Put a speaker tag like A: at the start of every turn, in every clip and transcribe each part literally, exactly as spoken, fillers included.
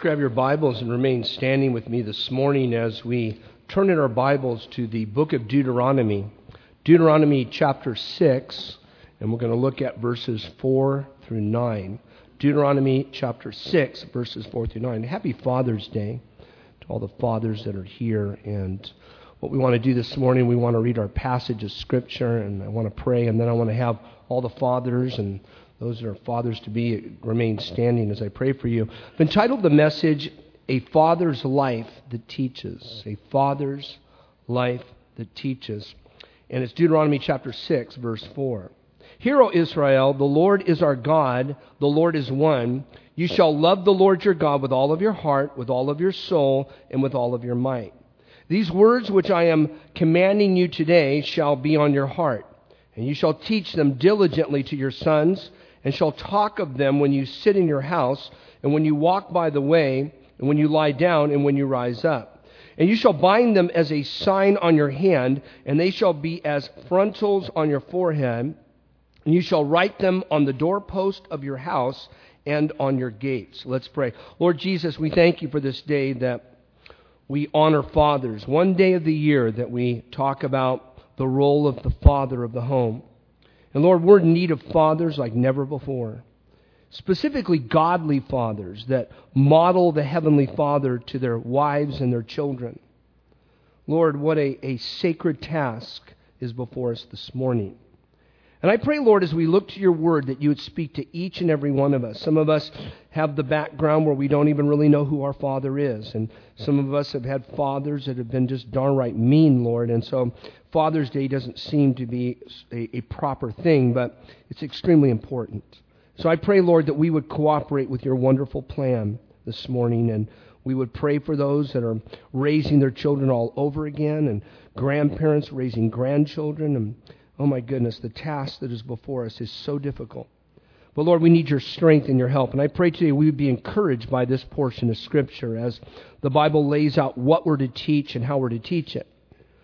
A: grab your Bibles and remain standing with me this morning as we turn in our Bibles to the book of Deuteronomy. Deuteronomy chapter six, and we're going to look at verses four through nine. Deuteronomy chapter six, verses four through nine. Happy Father's Day to all the fathers that are here. And what we want to do this morning, we want to read our passage of Scripture, and I want to pray, and then I want to have all the fathers and those that are fathers to be remain standing as I pray for you. I've entitled the message, A Father's Life That Teaches. A Father's Life That Teaches. And it's Deuteronomy chapter six, verse four. Hear, O Israel, the Lord is our God, the Lord is one. You shall love the Lord your God with all of your heart, with all of your soul, and with all of your might. These words which I am commanding you today shall be on your heart, and you shall teach them diligently to your sons, and shall talk of them when you sit in your house, and when you walk by the way, and when you lie down, and when you rise up. And you shall bind them as a sign on your hand, and they shall be as frontals on your forehead, and you shall write them on the doorpost of your house and on your gates. Let's pray. Lord Jesus, we thank you for this day that we honor fathers. One day of the year that we talk about the role of the father of the home. And Lord, we're in need of fathers like never before. Specifically godly fathers that model the Heavenly Father to their wives and their children. Lord, what a, a sacred task is before us this morning. And I pray, Lord, as we look to your word, that you would speak to each and every one of us. Some of us have the background where we don't even really know who our father is. And some of us have had fathers that have been just downright mean, Lord. And so Father's Day doesn't seem to be a, a proper thing, but it's extremely important. So I pray, Lord, that we would cooperate with your wonderful plan this morning, and we would pray for those that are raising their children all over again, and grandparents raising grandchildren. And oh my goodness, the task that is before us is so difficult. But Lord, we need your strength and your help. And I pray today we would be encouraged by this portion of Scripture as the Bible lays out what we're to teach and how we're to teach it.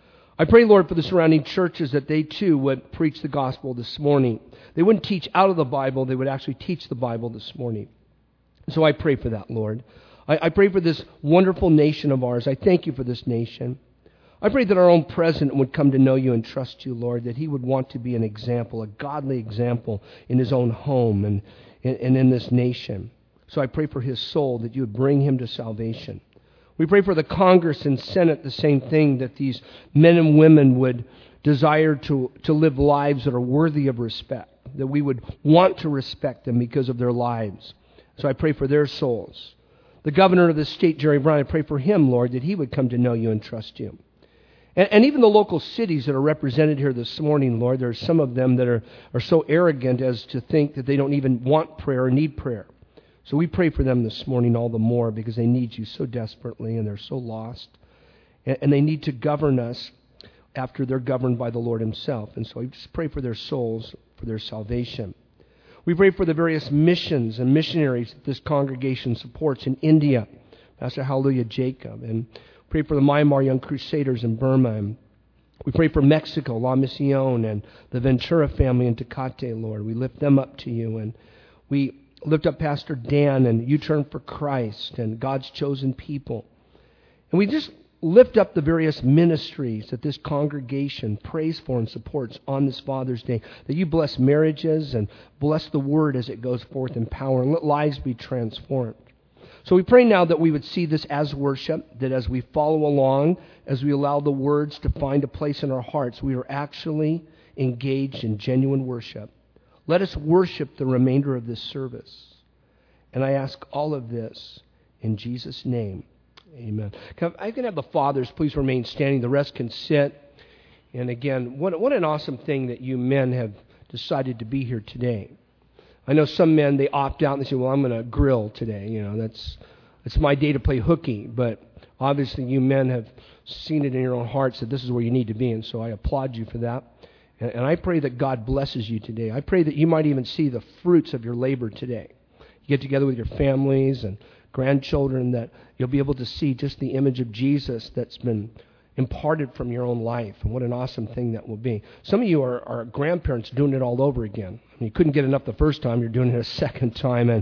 A: I pray, Lord, for the surrounding churches that they too would preach the gospel this morning. They wouldn't teach out of the Bible, they would actually teach the Bible this morning. So I pray for that, Lord. I, I pray for this wonderful nation of ours. I thank you for this nation. I pray that our own president would come to know you and trust you, Lord, that he would want to be an example, a godly example in his own home and, and in this nation. So I pray for his soul, that you would bring him to salvation. We pray for the Congress and Senate, the same thing, that these men and women would desire to, to live lives that are worthy of respect, that we would want to respect them because of their lives. So I pray for their souls. The governor of the state, Jerry Brown, I pray for him, Lord, that he would come to know you and trust you. And, and even the local cities that are represented here this morning, Lord, there are some of them that are, are so arrogant as to think that they don't even want prayer or need prayer. So we pray for them this morning all the more because they need you so desperately and they're so lost. And, and they need to govern us after they're governed by the Lord himself. And so we just pray for their souls, for their salvation. We pray for the various missions and missionaries that this congregation supports in India. Pastor Hallelujah Jacob. And pray for the Myanmar Young Crusaders in Burma. And we pray for Mexico, La Misión, and the Ventura family in Tecate, Lord. We lift them up to you. And we lift up Pastor Dan and U-Turn for Christ and God's chosen people. And we just lift up the various ministries that this congregation prays for and supports on this Father's Day. That you bless marriages and bless the word as it goes forth in power and let lives be transformed. So we pray now that we would see this as worship, that as we follow along, as we allow the words to find a place in our hearts, we are actually engaged in genuine worship. Let us worship the remainder of this service. And I ask all of this in Jesus' name. Amen. I can have the fathers please remain standing. The rest can sit. And again, what, what an awesome thing that you men have decided to be here today. I know some men, they opt out and they say, well, I'm going to grill today. You know, that's it's my day to play hooky. But obviously you men have seen it in your own hearts that this is where you need to be. And so I applaud you for that. And, and I pray that God blesses you today. I pray that you might even see the fruits of your labor today. You get together with your families and grandchildren, that you'll be able to see just the image of Jesus that's been imparted from your own life. And what an awesome thing that will be. Some of you are, are grandparents doing it all over again. You couldn't get enough the first time, you're doing it a second time. And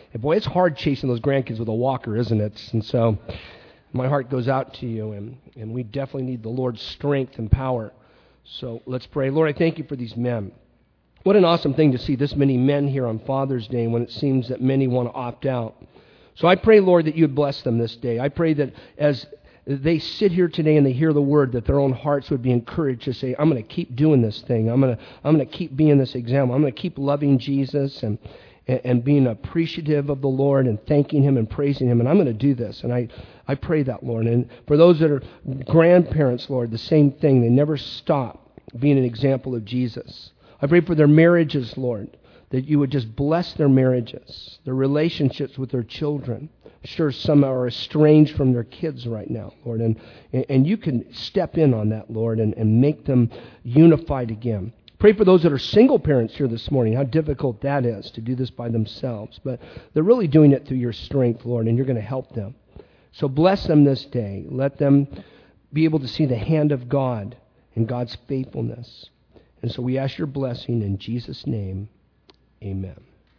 A: And boy, it's hard chasing those grandkids with a walker, isn't it? And so my heart goes out to you, and, and we definitely need the Lord's strength and power. So let's pray. Lord, I thank you for these men. What an awesome thing to see this many men here on Father's Day when it seems that many want to opt out. So I pray, Lord, that you would bless them this day. I pray that as they sit here today and they hear the word, that their own hearts would be encouraged to say, I'm going to keep doing this thing. I'm going to I'm going to keep being this example. I'm going to keep loving Jesus and, and, and being appreciative of the Lord and thanking Him and praising Him. And I'm going to do this. And I, I pray that, Lord. And for those that are grandparents, Lord, the same thing. They never stop being an example of Jesus. I pray for their marriages, Lord, that you would just bless their marriages, their relationships with their children. I'm sure some are estranged from their kids right now, Lord, and, and you can step in on that, Lord, and, and make them unified again. Pray for those that are single parents here this morning, how difficult that is to do this by themselves. But they're really doing it through your strength, Lord, and you're going to help them. So bless them this day. Let them be able to see the hand of God and God's faithfulness. And so we ask your blessing in Jesus' name. Amen.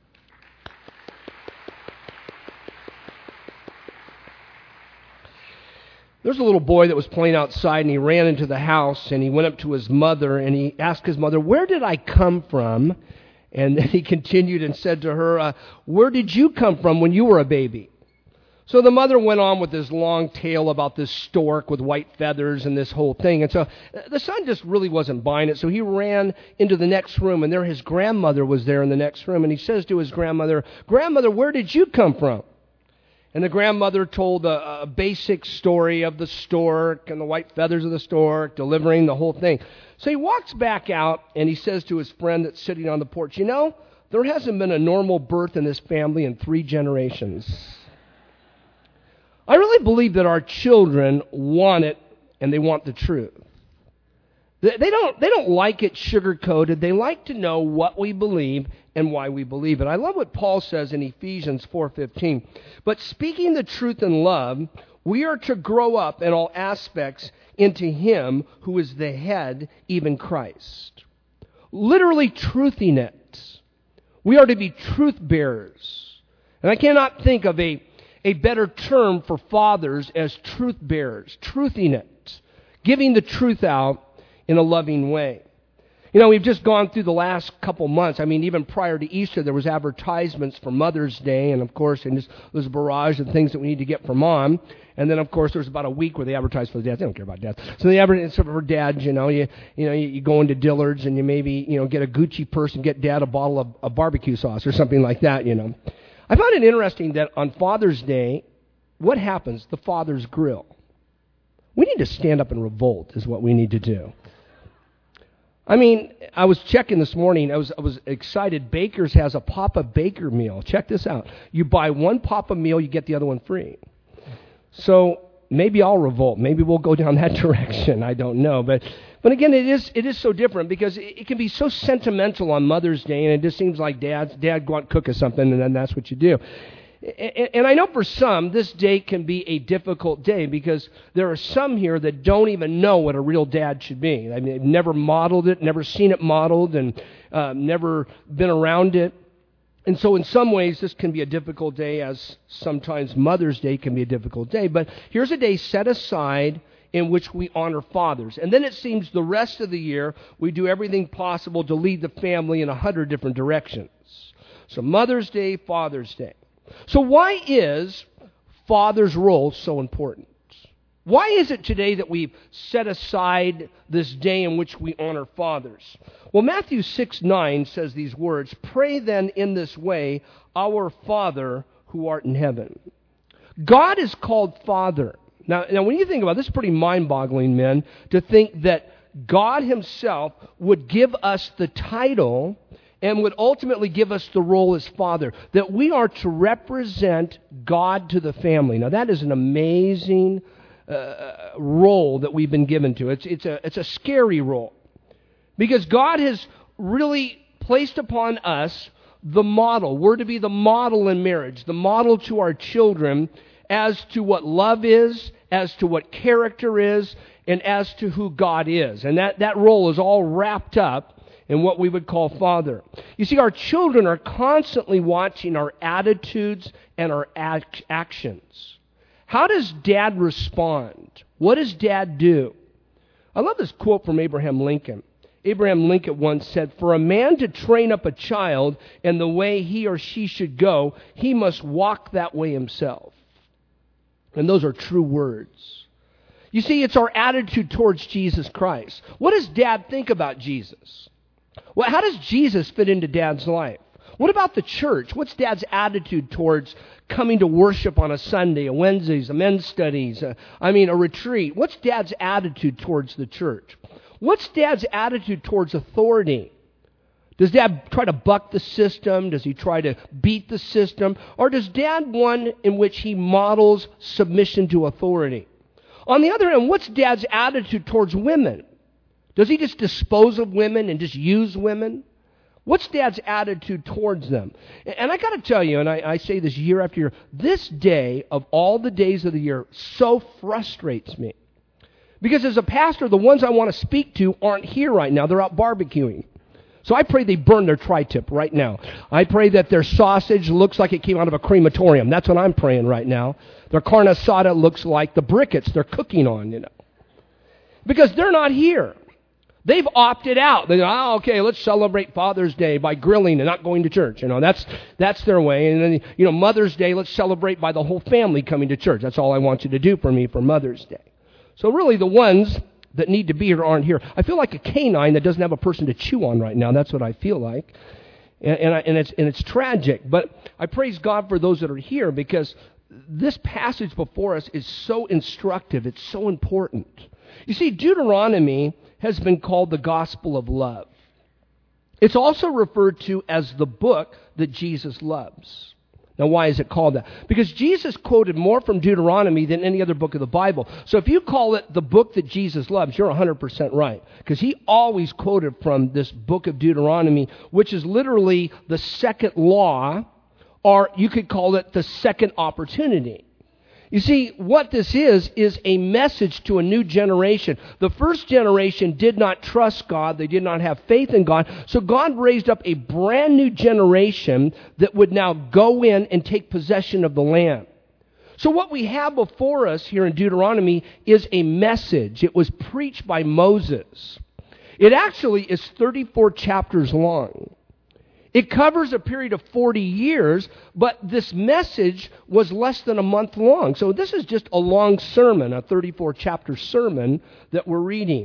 A: There's a little boy that was playing outside, and he ran into the house, and he went up to his mother, and he asked his mother, where did I come from? And then he continued and said to her, uh, where did you come from when you were a baby? So the mother went on with this long tale about this stork with white feathers and this whole thing. And so the son just really wasn't buying it. So he ran into the next room, and there his grandmother was there in the next room. And he says to his grandmother, Grandmother, where did you come from? And the grandmother told a, a basic story of the stork and the white feathers of the stork, delivering the whole thing. So he walks back out, and he says to his friend that's sitting on the porch, you know, there hasn't been a normal birth in this family in three generations. I really believe that our children want it, and they want the truth. They don't, they don't like it sugar-coated. They like to know what we believe and why we believe it. I love what Paul says in Ephesians four fifteen. But speaking the truth in love, we are to grow up in all aspects into Him who is the head, even Christ. Literally truthing it. We are to be truth bearers. And I cannot think of a, a better term for fathers as truth bearers. Truthing it. Giving the truth out in a loving way. You know, we've just gone through the last couple months. I mean, even prior to Easter, there was advertisements for Mother's Day, and of course, and there's a barrage of things that we need to get for Mom. And then, of course, there's about a week where they advertise for the dads. They don't care about dads. So they advertise for dads. You know, you you know, you, you go into Dillard's and you maybe you know get a Gucci purse and get Dad a bottle of, of barbecue sauce or something like that. You know, I found it interesting that on Father's Day, what happens? The Father's Grill. We need to stand up and revolt. Is what we need to do. I mean, I was checking this morning. I was I was excited. Baker's has a Papa Baker meal. Check this out. You buy one Papa meal, you get the other one free. So maybe I'll revolt. Maybe we'll go down that direction. I don't know. But but again, it is it is so different because it, it can be so sentimental on Mother's Day, and it just seems like Dad's Dad go out and cook us something, and then that's what you do. And I know for some, this day can be a difficult day because there are some here that don't even know what a real dad should be. I mean, they've never modeled it, never seen it modeled, and uh, never been around it. And so in some ways, this can be a difficult day, as sometimes Mother's Day can be a difficult day. But here's a day set aside in which we honor fathers. And then it seems the rest of the year, we do everything possible to lead the family in a hundred different directions. So Mother's Day, Father's Day. So why is father's role so important? Why is it today that we've set aside this day in which we honor fathers? Well, Matthew six nine says these words, "Pray then in this way, our Father who art in heaven." God is called Father. Now, now when you think about it, this is pretty mind-boggling, men, to think that God Himself would give us the title and would ultimately give us the role as Father, that we are to represent God to the family. Now, that is an amazing uh, role that we've been given to. It's, it's, a, it's a scary role because God has really placed upon us the model. We're to be the model in marriage, the model to our children as to what love is, as to what character is, and as to who God is. And that, that role is all wrapped up in what we would call father. You see, our children are constantly watching our attitudes and our act- actions. How does Dad respond? What does Dad do? I love this quote from Abraham Lincoln. Abraham Lincoln once said, "For a man to train up a child in the way he or she should go, he must walk that way himself." And those are true words. You see, it's our attitude towards Jesus Christ. What does Dad think about Jesus? Well, how does Jesus fit into Dad's life? What about the church? What's Dad's attitude towards coming to worship on a Sunday, a Wednesdays, a men's studies, a, I mean, a retreat? What's Dad's attitude towards the church? What's Dad's attitude towards authority? Does Dad try to buck the system? Does he try to beat the system? Or does Dad one in which he models submission to authority? On the other hand, what's Dad's attitude towards women? Does he just dispose of women and just use women? What's Dad's attitude towards them? And I got to tell you, and I, I say this year after year, this day of all the days of the year so frustrates me. Because as a pastor, the ones I want to speak to aren't here right now. They're out barbecuing. So I pray they burn their tri-tip right now. I pray that their sausage looks like it came out of a crematorium. That's what I'm praying right now. Their carne asada looks like the briquettes they're cooking on, you know. Because they're not here. They've opted out. They go, oh, okay, let's celebrate Father's Day by grilling and not going to church. You know, that's that's their way. And then, you know, Mother's Day, let's celebrate by the whole family coming to church. That's all I want you to do for me for Mother's Day. So really the ones that need to be here aren't here. I feel like a canine that doesn't have a person to chew on right now. That's what I feel like. And, and, I, and, it's, and it's tragic. But I praise God for those that are here because this passage before us is so instructive. It's so important. You see, Deuteronomy has been called the gospel of love. It's also referred to as the book that Jesus loves. Now, why is it called that? Because Jesus quoted more from Deuteronomy than any other book of the Bible. So if you call it the book that Jesus loves, you're one hundred percent right. Because he always quoted from this book of Deuteronomy, which is literally the second law, or you could call it the second opportunity. You see, what this is, is a message to a new generation. The first generation did not trust God. They did not have faith in God. So God raised up a brand new generation that would now go in and take possession of the land. So what we have before us here in Deuteronomy is a message. It was preached by Moses. It actually is thirty-four chapters long. It covers a period of forty years, but this message was less than a month long. So this is just a long sermon, a thirty-four chapter sermon that we're reading.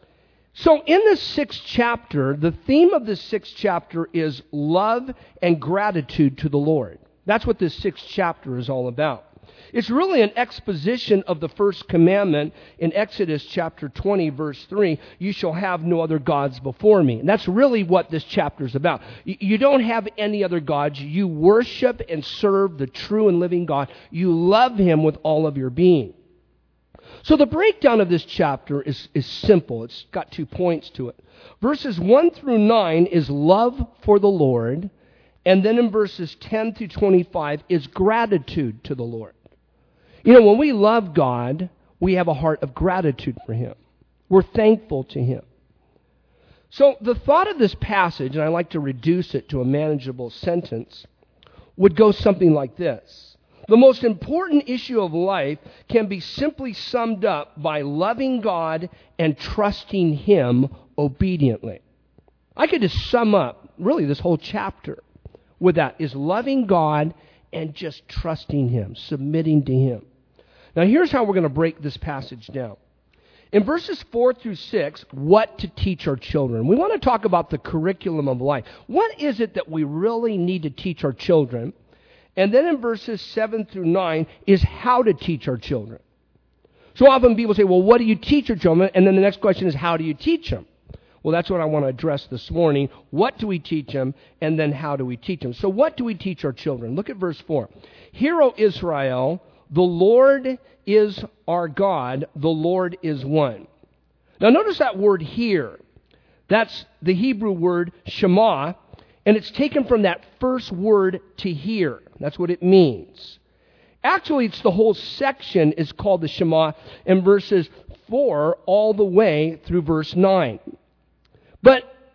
A: So in this sixth chapter, the theme of this sixth chapter is love and gratitude to the Lord. That's what this sixth chapter is all about. It's really an exposition of the first commandment in Exodus chapter twenty, verse three, you shall have no other gods before me. And that's really what this chapter is about. You don't have any other gods. You worship and serve the true and living God. You love him with all of your being. So the breakdown of this chapter is, is simple. It's got two points to it. Verses one through nine is love for the Lord. And then in verses ten through twenty-five is gratitude to the Lord. You know, when we love God, we have a heart of gratitude for him. We're thankful to him. So the thought of this passage, and I like to reduce it to a manageable sentence, would go something like this. The most important issue of life can be simply summed up by loving God and trusting him obediently. I could just sum up really this whole chapter with that, is loving God and just trusting him, submitting to him. Now here's how we're going to break this passage down. In verses four through six, what to teach our children. We want to talk about the curriculum of life. What is it that we really need to teach our children? And then in verses seven through nine is how to teach our children. So often people say, well, what do you teach your children? And then the next question is, how do you teach them? Well, that's what I want to address this morning. What do we teach them? And then how do we teach them? So what do we teach our children? Look at verse four. Hear, O Israel, the Lord is our God, the Lord is one. Now notice that word here. That's the Hebrew word Shema, and it's taken from that first word to hear. That's what it means. Actually, it's the whole section is called the Shema in verses four all the way through verse nine. But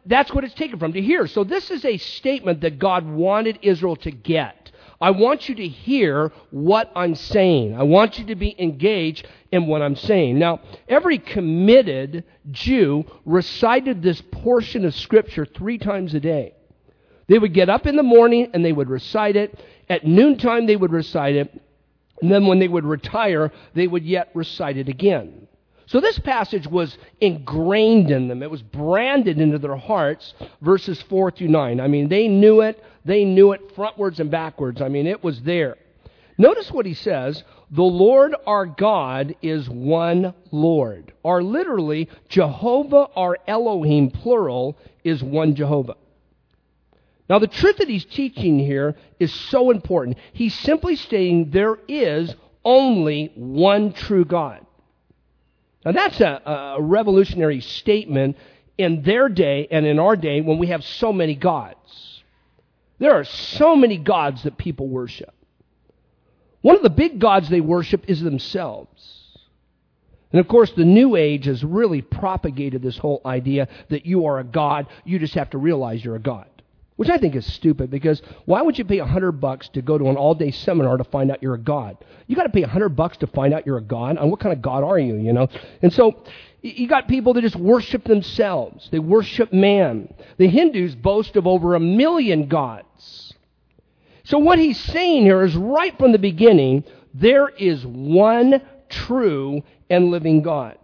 A: that's what it's taken from, to hear. So this is a statement that God wanted Israel to get. I want you to hear what I'm saying. I want you to be engaged in what I'm saying. Now, every committed Jew recited this portion of Scripture three times a day. They would get up in the morning and they would recite it. At noontime, they would recite it. And then when they would retire, they would yet recite it again. So this passage was ingrained in them. It was branded into their hearts, verses four through nine. I mean, they knew it. They knew it frontwards and backwards. I mean, it was there. Notice what he says. The Lord our God is one Lord. Or literally, Jehovah our Elohim, plural, is one Jehovah. Now, the truth that he's teaching here is so important. He's simply stating there is only one true God. Now, that's a, a revolutionary statement in their day and in our day when we have so many gods. There are so many gods that people worship. One of the big gods they worship is themselves. And of course, the New Age has really propagated this whole idea that you are a god, you just have to realize you're a god. Which I think is stupid, because why would you pay a hundred bucks to go to an all-day seminar to find out you're a god? You got to pay a hundred bucks to find out you're a god. And what kind of god are you? You know. And so you got people that just worship themselves. They worship man. The Hindus boast of over a million gods. So what he's saying here is right from the beginning, there is one true and living God.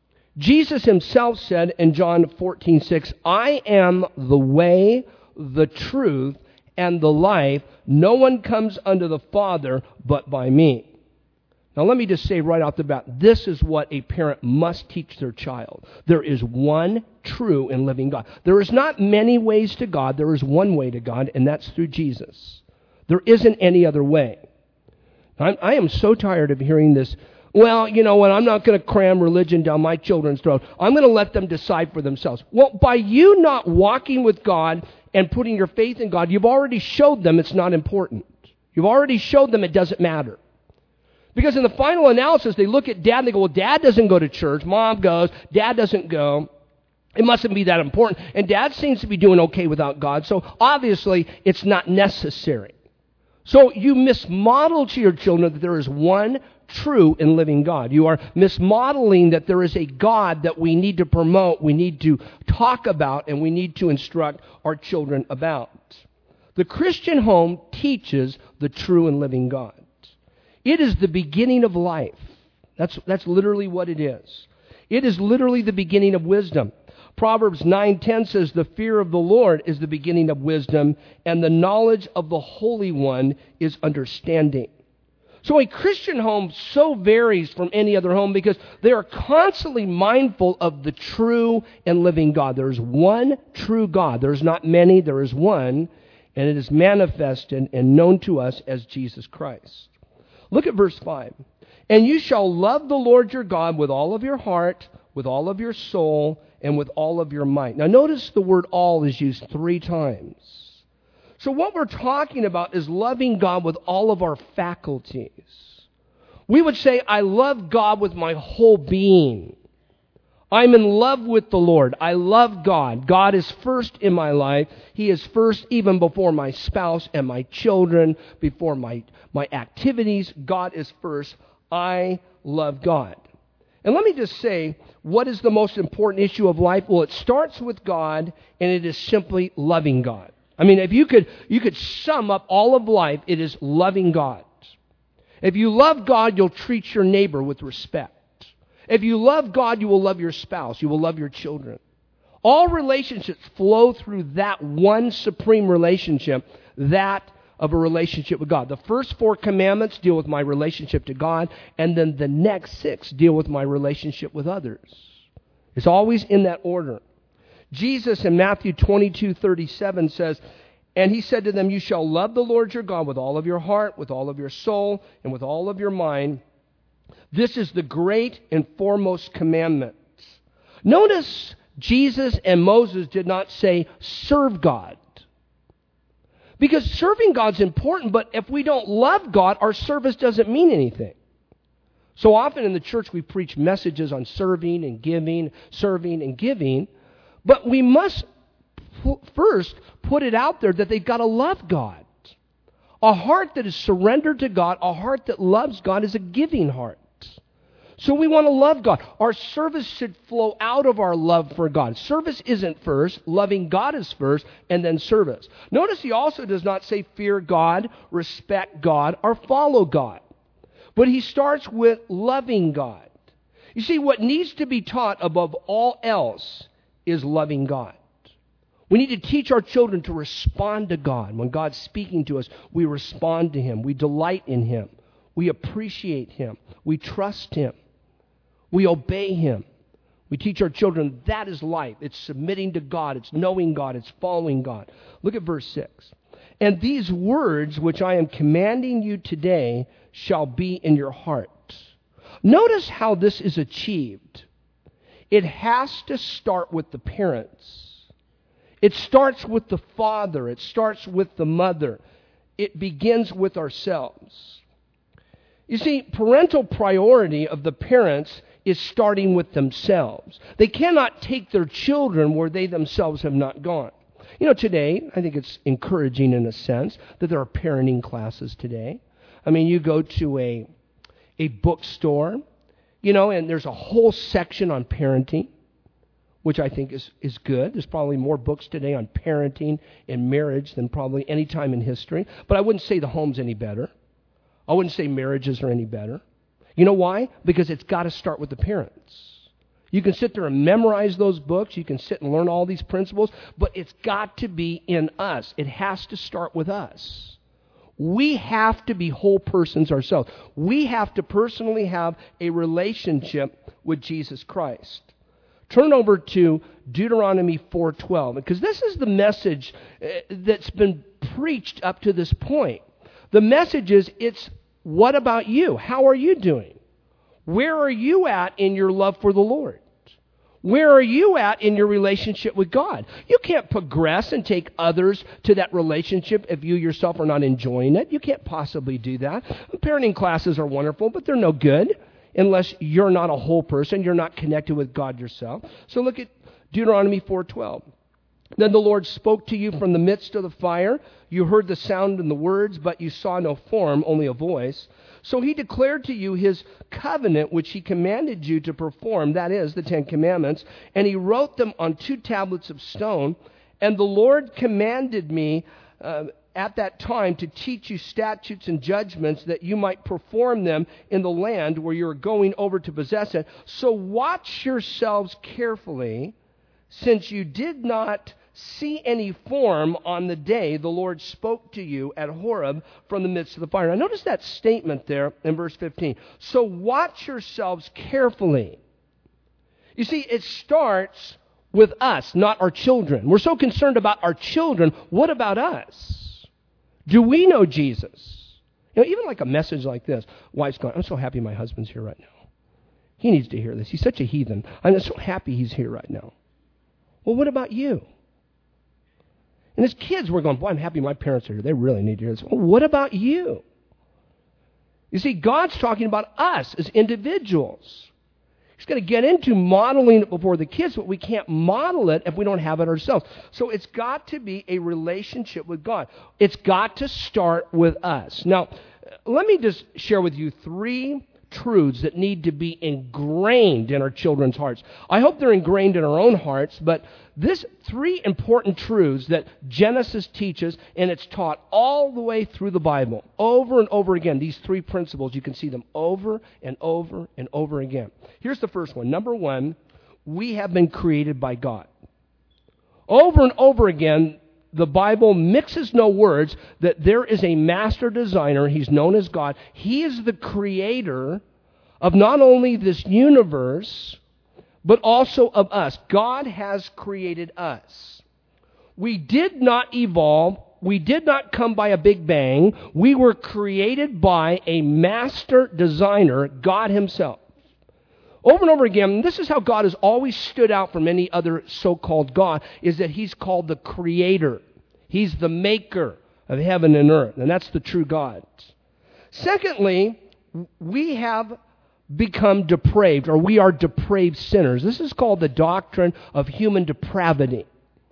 A: Jesus himself said in John fourteen six, I am the way, the truth, and the life. No one comes unto the Father but by me. Now let me just say right off the bat, this is what a parent must teach their child. There is one true and living God. There is not many ways to God. There is one way to God, and that's through Jesus. There isn't any other way. I'm, I am so tired of hearing this. Well, you know what, I'm not going to cram religion down my children's throat. I'm going to let them decide for themselves. Well, by you not walking with God and putting your faith in God, you've already showed them it's not important. You've already showed them it doesn't matter. Because in the final analysis, they look at dad and they go, well, dad doesn't go to church, mom goes, dad doesn't go. It mustn't be that important. And dad seems to be doing okay without God, so obviously it's not necessary. So you mismodel to your children that there is one true and living God. You are mismodeling that there is a God that we need to promote, we need to talk about, and we need to instruct our children about. The Christian home teaches the true and living God. It is the beginning of life. That's, that's literally what it is. It is literally the beginning of wisdom. Proverbs nine ten says, the fear of the Lord is the beginning of wisdom, and the knowledge of the Holy One is understanding. So a Christian home so varies from any other home because they are constantly mindful of the true and living God. There is one true God. There is not many, there is one, and it is manifested and known to us as Jesus Christ. Look at verse five. And you shall love the Lord your God with all of your heart, with all of your soul, and with all of your might. Now notice the word all is used three times. So what we're talking about is loving God with all of our faculties. We would say, I love God with my whole being. I'm in love with the Lord. I love God. God is first in my life. He is first even before my spouse and my children, before my, my activities. God is first. I love God. And let me just say, what is the most important issue of life? Well, it starts with God, and it is simply loving God. I mean, if you could, you could sum up all of life, it is loving God. If you love God, you'll treat your neighbor with respect. If you love God, you will love your spouse. You will love your children. All relationships flow through that one supreme relationship, that of a relationship with God. The first four commandments deal with my relationship to God, and then the next six deal with my relationship with others. It's always in that order. Jesus in Matthew twenty-two thirty-seven says, and he said to them, you shall love the Lord your God with all of your heart, with all of your soul, and with all of your mind. This is the great and foremost commandment. Notice Jesus and Moses did not say, serve God. Because serving God's important, but if we don't love God, our service doesn't mean anything. So often in the church we preach messages on serving and giving, serving and giving, but we must f- first put it out there that they've got to love God. A heart that is surrendered to God, a heart that loves God, is a giving heart. So we want to love God. Our service should flow out of our love for God. Service isn't first. Loving God is first, and then service. Notice he also does not say fear God, respect God, or follow God. But he starts with loving God. You see, what needs to be taught above all else is loving God. We need to teach our children to respond to God. When God's speaking to us, we respond to Him. We delight in Him. We appreciate Him. We trust Him. We obey Him. We teach our children that is life. It's submitting to God. It's knowing God. It's following God. Look at verse six. And these words which I am commanding you today shall be in your heart. Notice how this is achieved. It has to start with the parents. It starts with the father. It starts with the mother. It begins with ourselves. You see, parental priority of the parents is starting with themselves. They cannot take their children where they themselves have not gone. You know, today, I think it's encouraging in a sense that there are parenting classes today. I mean, you go to a a bookstore, you know, and there's a whole section on parenting, which I think is, is good. There's probably more books today on parenting and marriage than probably any time in history. But I wouldn't say the home's any better. I wouldn't say marriages are any better. You know why? Because it's got to start with the parents. You can sit there and memorize those books. You can sit and learn all these principles. But it's got to be in us. It has to start with us. We have to be whole persons ourselves. We have to personally have a relationship with Jesus Christ. Turn over to Deuteronomy four twelve, because this is the message that's been preached up to this point. The message is, it's what about you? How are you doing? Where are you at in your love for the Lord? Where are you at in your relationship with God? You can't progress and take others to that relationship if you yourself are not enjoying it. You can't possibly do that. Parenting classes are wonderful, but they're no good unless you're not a whole person, you're not connected with God yourself. So look at Deuteronomy four twelve. Then the Lord spoke to you from the midst of the fire. You heard the sound and the words, but you saw no form, only a voice. So he declared to you his covenant, which he commanded you to perform, that is, the Ten Commandments, and he wrote them on two tablets of stone. And the Lord commanded me uh, at that time to teach you statutes and judgments that you might perform them in the land where you are going over to possess it. So watch yourselves carefully, since you did not see any form on the day the Lord spoke to you at Horeb from the midst of the fire. Now notice that statement there in verse fifteen. So watch yourselves carefully. You see, it starts with us, not our children. We're so concerned about our children. What about us? Do we know Jesus? You know, even like a message like this, wife's going, I'm so happy my husband's here right now. He needs to hear this. He's such a heathen. I'm so happy he's here right now. Well, what about you? And as kids, we're going, boy, I'm happy my parents are here. They really need to hear this. Well, what about you? You see, God's talking about us as individuals. He's going to get into modeling it before the kids, but we can't model it if we don't have it ourselves. So it's got to be a relationship with God. It's got to start with us. Now, let me just share with you three truths that need to be ingrained in our children's hearts. I hope they're ingrained in our own hearts, but this three important truths that Genesis teaches, and it's taught all the way through the Bible, over and over again. These three principles, you can see them over and over and over again. Here's the first one. Number one, we have been created by God. Over and over again, the Bible mixes no words that there is a master designer. He's known as God. He is the creator of not only this universe, but also of us. God has created us. We did not evolve. We did not come by a big bang. We were created by a master designer, God Himself. Over and over again, this is how God has always stood out from any other so-called God, is that He's called the Creator. He's the maker of heaven and earth, and that's the true God. Secondly, we have become depraved, or we are depraved sinners. This is called the doctrine of human depravity.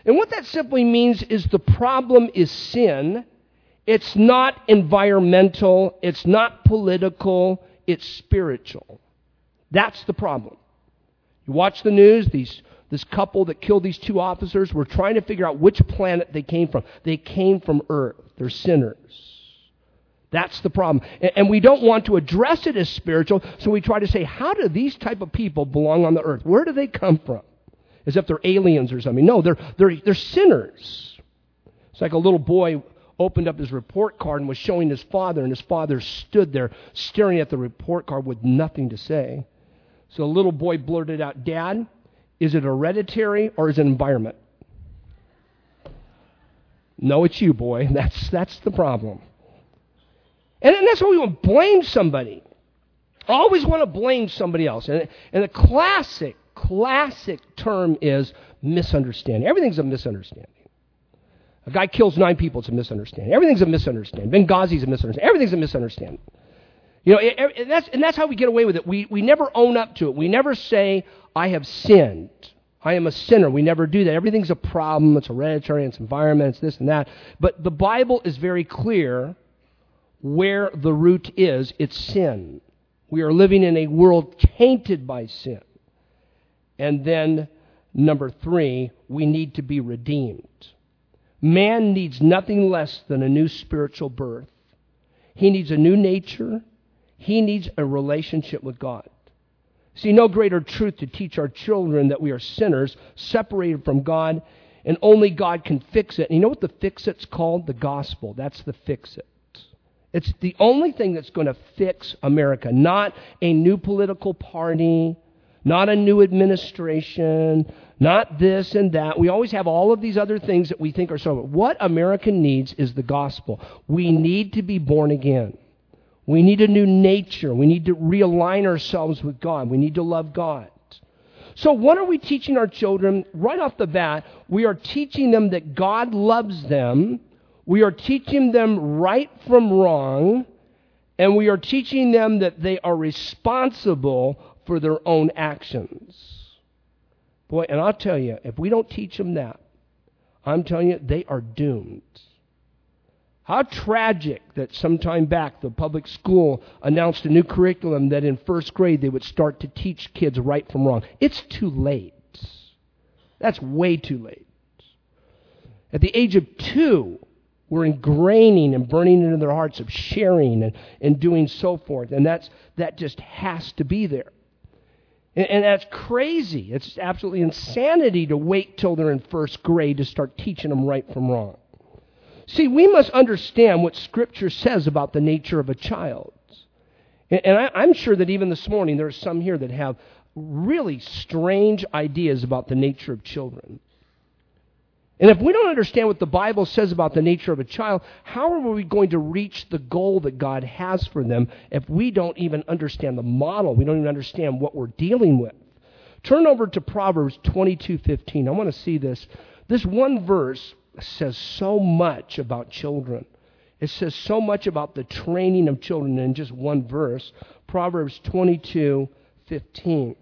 A: And what that simply means is the problem is sin. It's not environmental. It's not political. It's spiritual. That's the problem. You watch the news, these this couple that killed these two officers were trying to figure out which planet they came from. They came from Earth. They're sinners. That's the problem. And, and we don't want to address it as spiritual, so we try to say, how do these type of people belong on the earth? Where do they come from? As if they're aliens or something. No, they're they're they're sinners. It's like a little boy opened up his report card and was showing his father, and his father stood there staring at the report card with nothing to say. So the little boy blurted out, "Dad, is it hereditary or is it environment?" No, it's you, boy. That's that's the problem. And, and that's why we want to blame somebody. I always want to blame somebody else. And, and the classic, classic term is misunderstanding. Everything's a misunderstanding. A guy kills nine people, it's a misunderstanding. Everything's a misunderstanding. Benghazi's a misunderstanding. Everything's a misunderstanding. You know, it, it, and that's, and that's how we get away with it. We, we never own up to it. We never say, I have sinned. I am a sinner. We never do that. Everything's a problem. It's hereditary, it's environment, it's this and that. But the Bible is very clear where the root is. It's sin. We are living in a world tainted by sin. And then, number three, we need to be redeemed. Man needs nothing less than a new spiritual birth. He needs a new nature. He needs a relationship with God. See, no greater truth to teach our children that we are sinners, separated from God, and only God can fix it. And you know what the fix-it's called? The gospel. That's the fix-it. It's the only thing that's going to fix America, not a new political party, not a new administration, not this and that. We always have all of these other things that we think are so. What America needs is the gospel. We need to be born again. We need a new nature. We need to realign ourselves with God. We need to love God. So what are we teaching our children? Right off the bat, we are teaching them that God loves them. We are teaching them right from wrong, and we are teaching them that they are responsible for their own actions. Boy, and I'll tell you, if we don't teach them that, I'm telling you, they are doomed. How tragic that some time back the public school announced a new curriculum that in first grade they would start to teach kids right from wrong. It's too late. That's way too late. At the age of two, we're ingraining and burning into their hearts of sharing and, and doing so forth. And that's that just has to be there. And, and that's crazy. It's absolutely insanity to wait till they're in first grade to start teaching them right from wrong. See, we must understand what Scripture says about the nature of a child. And, and I, I'm sure that even this morning there are some here that have really strange ideas about the nature of children. And if we don't understand what the Bible says about the nature of a child, how are we going to reach the goal that God has for them if we don't even understand the model? We don't even understand what we're dealing with. Turn over to Proverbs twenty-two fifteen. I want to see this. This one verse says so much about children. It says so much about the training of children in just one verse. Proverbs twenty-two fifteen.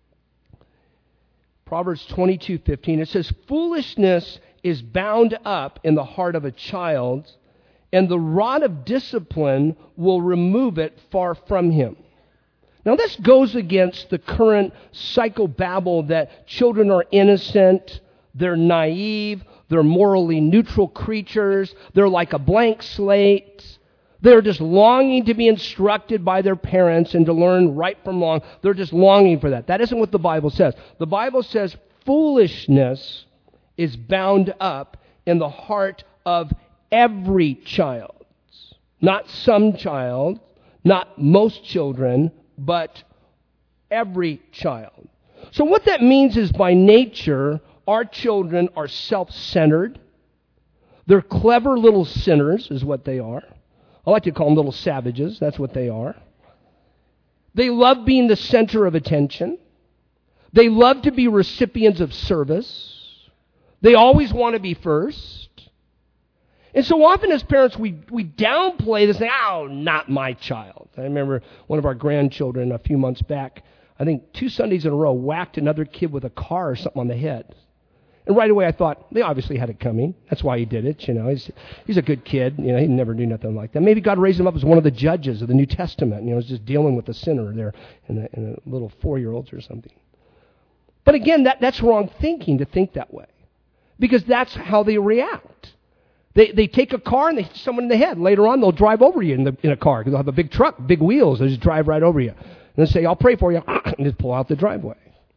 A: Proverbs twenty-two fifteen. It says, foolishness is bound up in the heart of a child, and the rod of discipline will remove it far from him. Now this goes against the current psychobabble that children are innocent, they're naive, they're morally neutral creatures, they're like a blank slate. They're just longing to be instructed by their parents and to learn right from wrong. They're just longing for that. That isn't what the Bible says. The Bible says foolishness is bound up in the heart of every child. Not some child, not most children, but every child. So what that means is by nature, our children are self-centered. They're clever little sinners is what they are. I like to call them little savages. That's what they are. They love being the center of attention. They love to be recipients of service. They always want to be first. And so often as parents, we, we downplay this, saying, oh, not my child. I remember one of our grandchildren a few months back, I think two Sundays in a row, whacked another kid with a car or something on the head. And right away I thought, they obviously had it coming. That's why he did it, you know. He's, he's a good kid. You know, he'd never do nothing like that. Maybe God raised him up as one of the judges of the New Testament. You know, he's just dealing with the sinner there and a, and a little four-year-olds or something. But again, that, that's wrong thinking to think that way. Because that's how they react. They they take a car and they hit someone in the head. Later on, they'll drive over you in, the, in a car because they'll have a big truck, big wheels. They'll just drive right over you. And they'll say, I'll pray for you, and just pull out the driveway.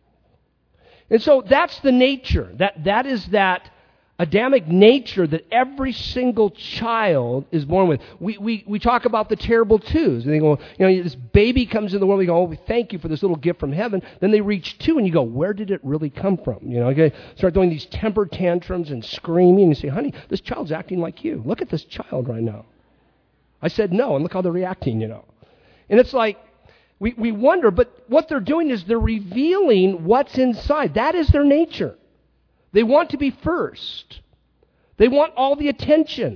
A: And so that's the nature. That That is that Adamic nature that every single child is born with. We we we talk about the terrible twos. And they go, you know, this baby comes in the world, we go, oh, we thank you for this little gift from heaven. Then they reach two, and you go, where did it really come from? You know, okay, start doing these temper tantrums and screaming, and you say, honey, this child's acting like you. Look at this child right now. I said no, and look how they're reacting, you know. And it's like, we, we wonder, but what they're doing is they're revealing what's inside. That is their nature. They want to be first. They want all the attention.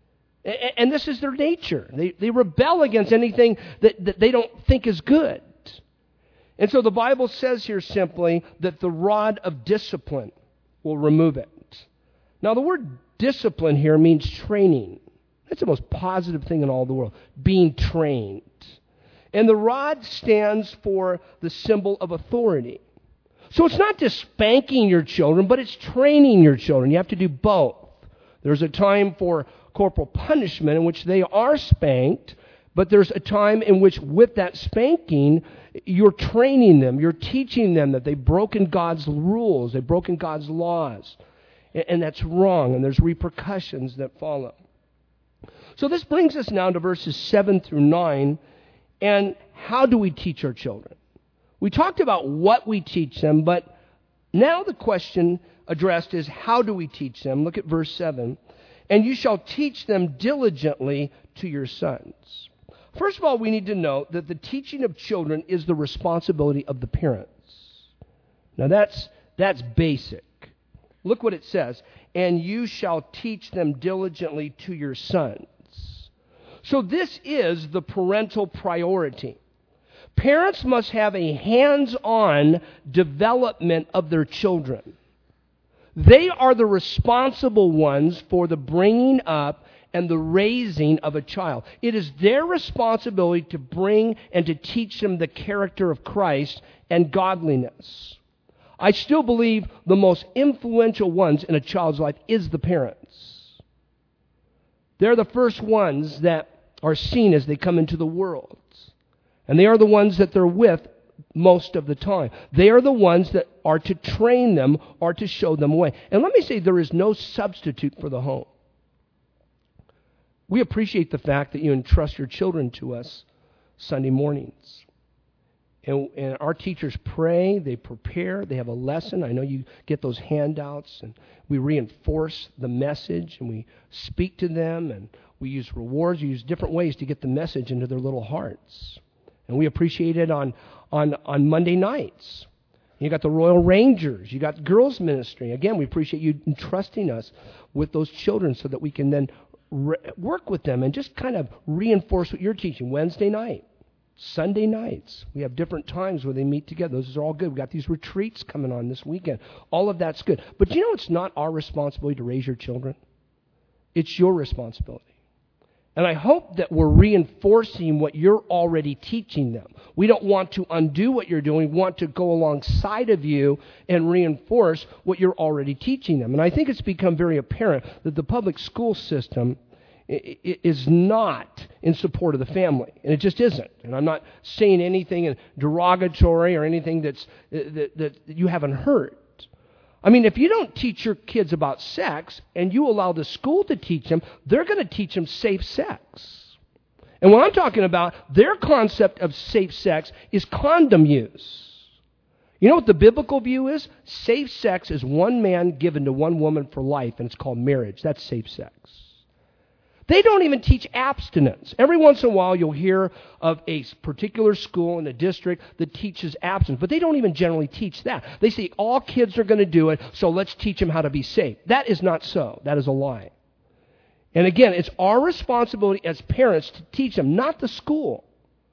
A: And this is their nature. They, they rebel against anything that, that they don't think is good. And so the Bible says here simply that the rod of discipline will remove it. Now the word discipline here means training. That's the most positive thing in all the world, being trained. And the rod stands for the symbol of authority. So it's not just spanking your children, but it's training your children. You have to do both. There's a time for corporal punishment in which they are spanked, but there's a time in which with that spanking, you're training them. You're teaching them that they've broken God's rules. They've broken God's laws. And that's wrong, and there's repercussions that follow. So this brings us now to verses seven through nine, and how do we teach our children? We talked about what we teach them, but now the question addressed is how do we teach them? Look at verse seven. And you shall teach them diligently to your sons. First of all, we need to note that the teaching of children is the responsibility of the parents. Now that's that's basic. Look what it says. And you shall teach them diligently to your sons. So this is the parental priority. Parents must have a hands-on development of their children. They are the responsible ones for the bringing up and the raising of a child. It is their responsibility to bring and to teach them the character of Christ and godliness. I still believe the most influential ones in a child's life is the parents. They're the first ones that are seen as they come into the world. And they are the ones that they're with most of the time. They are the ones that are to train them or to show them the way. And let me say, there is no substitute for the home. We appreciate the fact that you entrust your children to us Sunday mornings. And, and our teachers pray, they prepare, they have a lesson. I know you get those handouts, and we reinforce the message, and we speak to them, and we use rewards, we use different ways to get the message into their little hearts. And we appreciate it on, on, on Monday nights. You got the Royal Rangers. You got girls ministry. Again, we appreciate you entrusting us with those children so that we can then re- work with them and just kind of reinforce what you're teaching. Wednesday night, Sunday nights. We have different times where they meet together. Those are all good. We've got these retreats coming on this weekend. All of that's good. But you know it's not our responsibility to raise your children? It's your responsibility. And I hope that we're reinforcing what you're already teaching them. We don't want to undo what you're doing. We want to go alongside of you and reinforce what you're already teaching them. And I think it's become very apparent that the public school system is not in support of the family. And it just isn't. And I'm not saying anything derogatory or anything that's, that, that you haven't heard. I mean, if you don't teach your kids about sex and you allow the school to teach them, they're going to teach them safe sex. And what I'm talking about, their concept of safe sex is condom use. You know what the biblical view is? Safe sex is one man given to one woman for life, and it's called marriage. That's safe sex. They don't even teach abstinence. Every once in a while you'll hear of a particular school in a district that teaches abstinence, but they don't even generally teach that. They say all kids are going to do it, so let's teach them how to be safe. That is not so. That is a lie. And again, it's our responsibility as parents to teach them, not the school.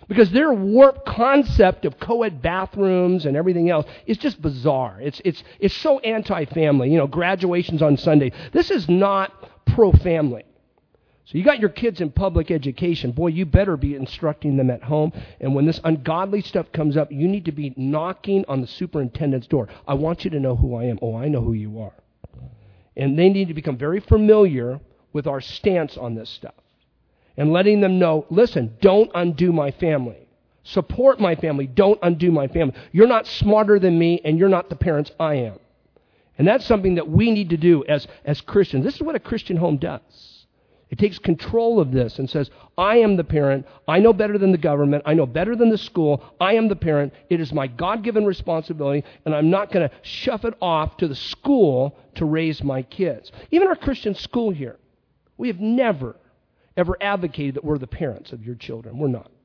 A: Because their warped concept of co-ed bathrooms and everything else is just bizarre. It's it's it's so anti-family. You know, graduations on Sunday. This is not pro-family. So you got your kids in public education. Boy, you better be instructing them at home. And when this ungodly stuff comes up, you need to be knocking on the superintendent's door. I want you to know who I am. Oh, I know who you are. And they need to become very familiar with our stance on this stuff. And letting them know, listen, don't undo my family. Support my family. Don't undo my family. You're not smarter than me, and you're not the parents I am. And that's something that we need to do as, as Christians. This is what a Christian home does. It takes control of this and says, I am the parent. I know better than the government. I know better than the school. I am the parent. It is my God-given responsibility, and I'm not going to shove it off to the school to raise my kids. Even our Christian school here, we have never ever advocated that we're the parents of your children. We're not.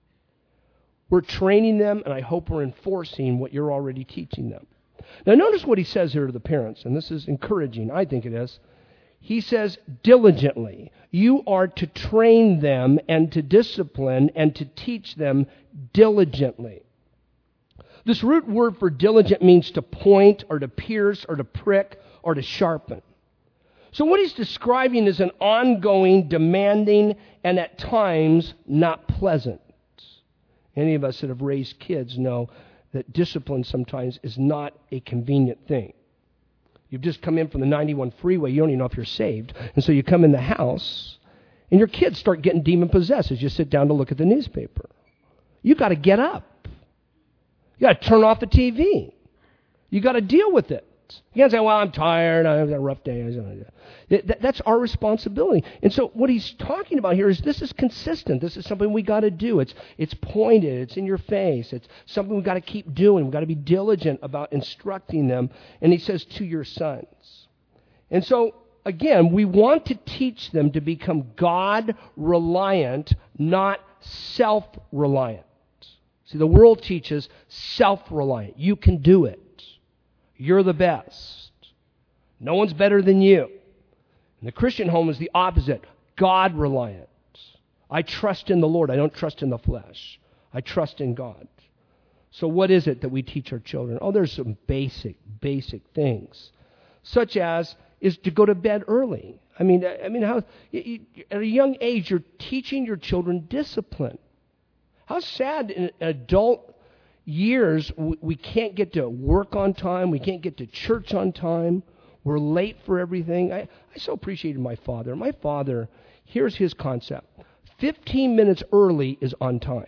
A: We're training them, and I hope we're enforcing what you're already teaching them. Now notice what he says here to the parents, and this is encouraging. I think it is. He says, diligently. You are to train them and to discipline and to teach them diligently. This root word for diligent means to point or to pierce or to prick or to sharpen. So what he's describing is an ongoing, demanding, and at times not pleasant. Any of us that have raised kids know that discipline sometimes is not a convenient thing. You've just come in from the ninety-one freeway, you don't even know if you're saved. And so you come in the house, and your kids start getting demon-possessed as you sit down to look at the newspaper. You've got to get up. You've got to turn off the T V. You've got to deal with it. You can't say, well, I'm tired, I had a rough day. That's our responsibility. And so what he's talking about here is this is consistent. This is something we got to do. It's it's pointed. It's in your face. It's something we've got to keep doing. We've got to be diligent about instructing them. And he says, to your sons. And so, again, we want to teach them to become God-reliant, not self-reliant. See, the world teaches self-reliant. You can do it. You're the best. No one's better than you. And the Christian home is the opposite. God-reliant. I trust in the Lord. I don't trust in the flesh. I trust in God. So what is it that we teach our children? Oh, there's some basic, basic things. Such as is to go to bed early. I mean, I mean, how you, at a young age, you're teaching your children discipline. How sad in adult years, we can't get to work on time. We can't get to church on time. We're late for everything. I, I so appreciated my father. My father, here's his concept. fifteen minutes early is on time.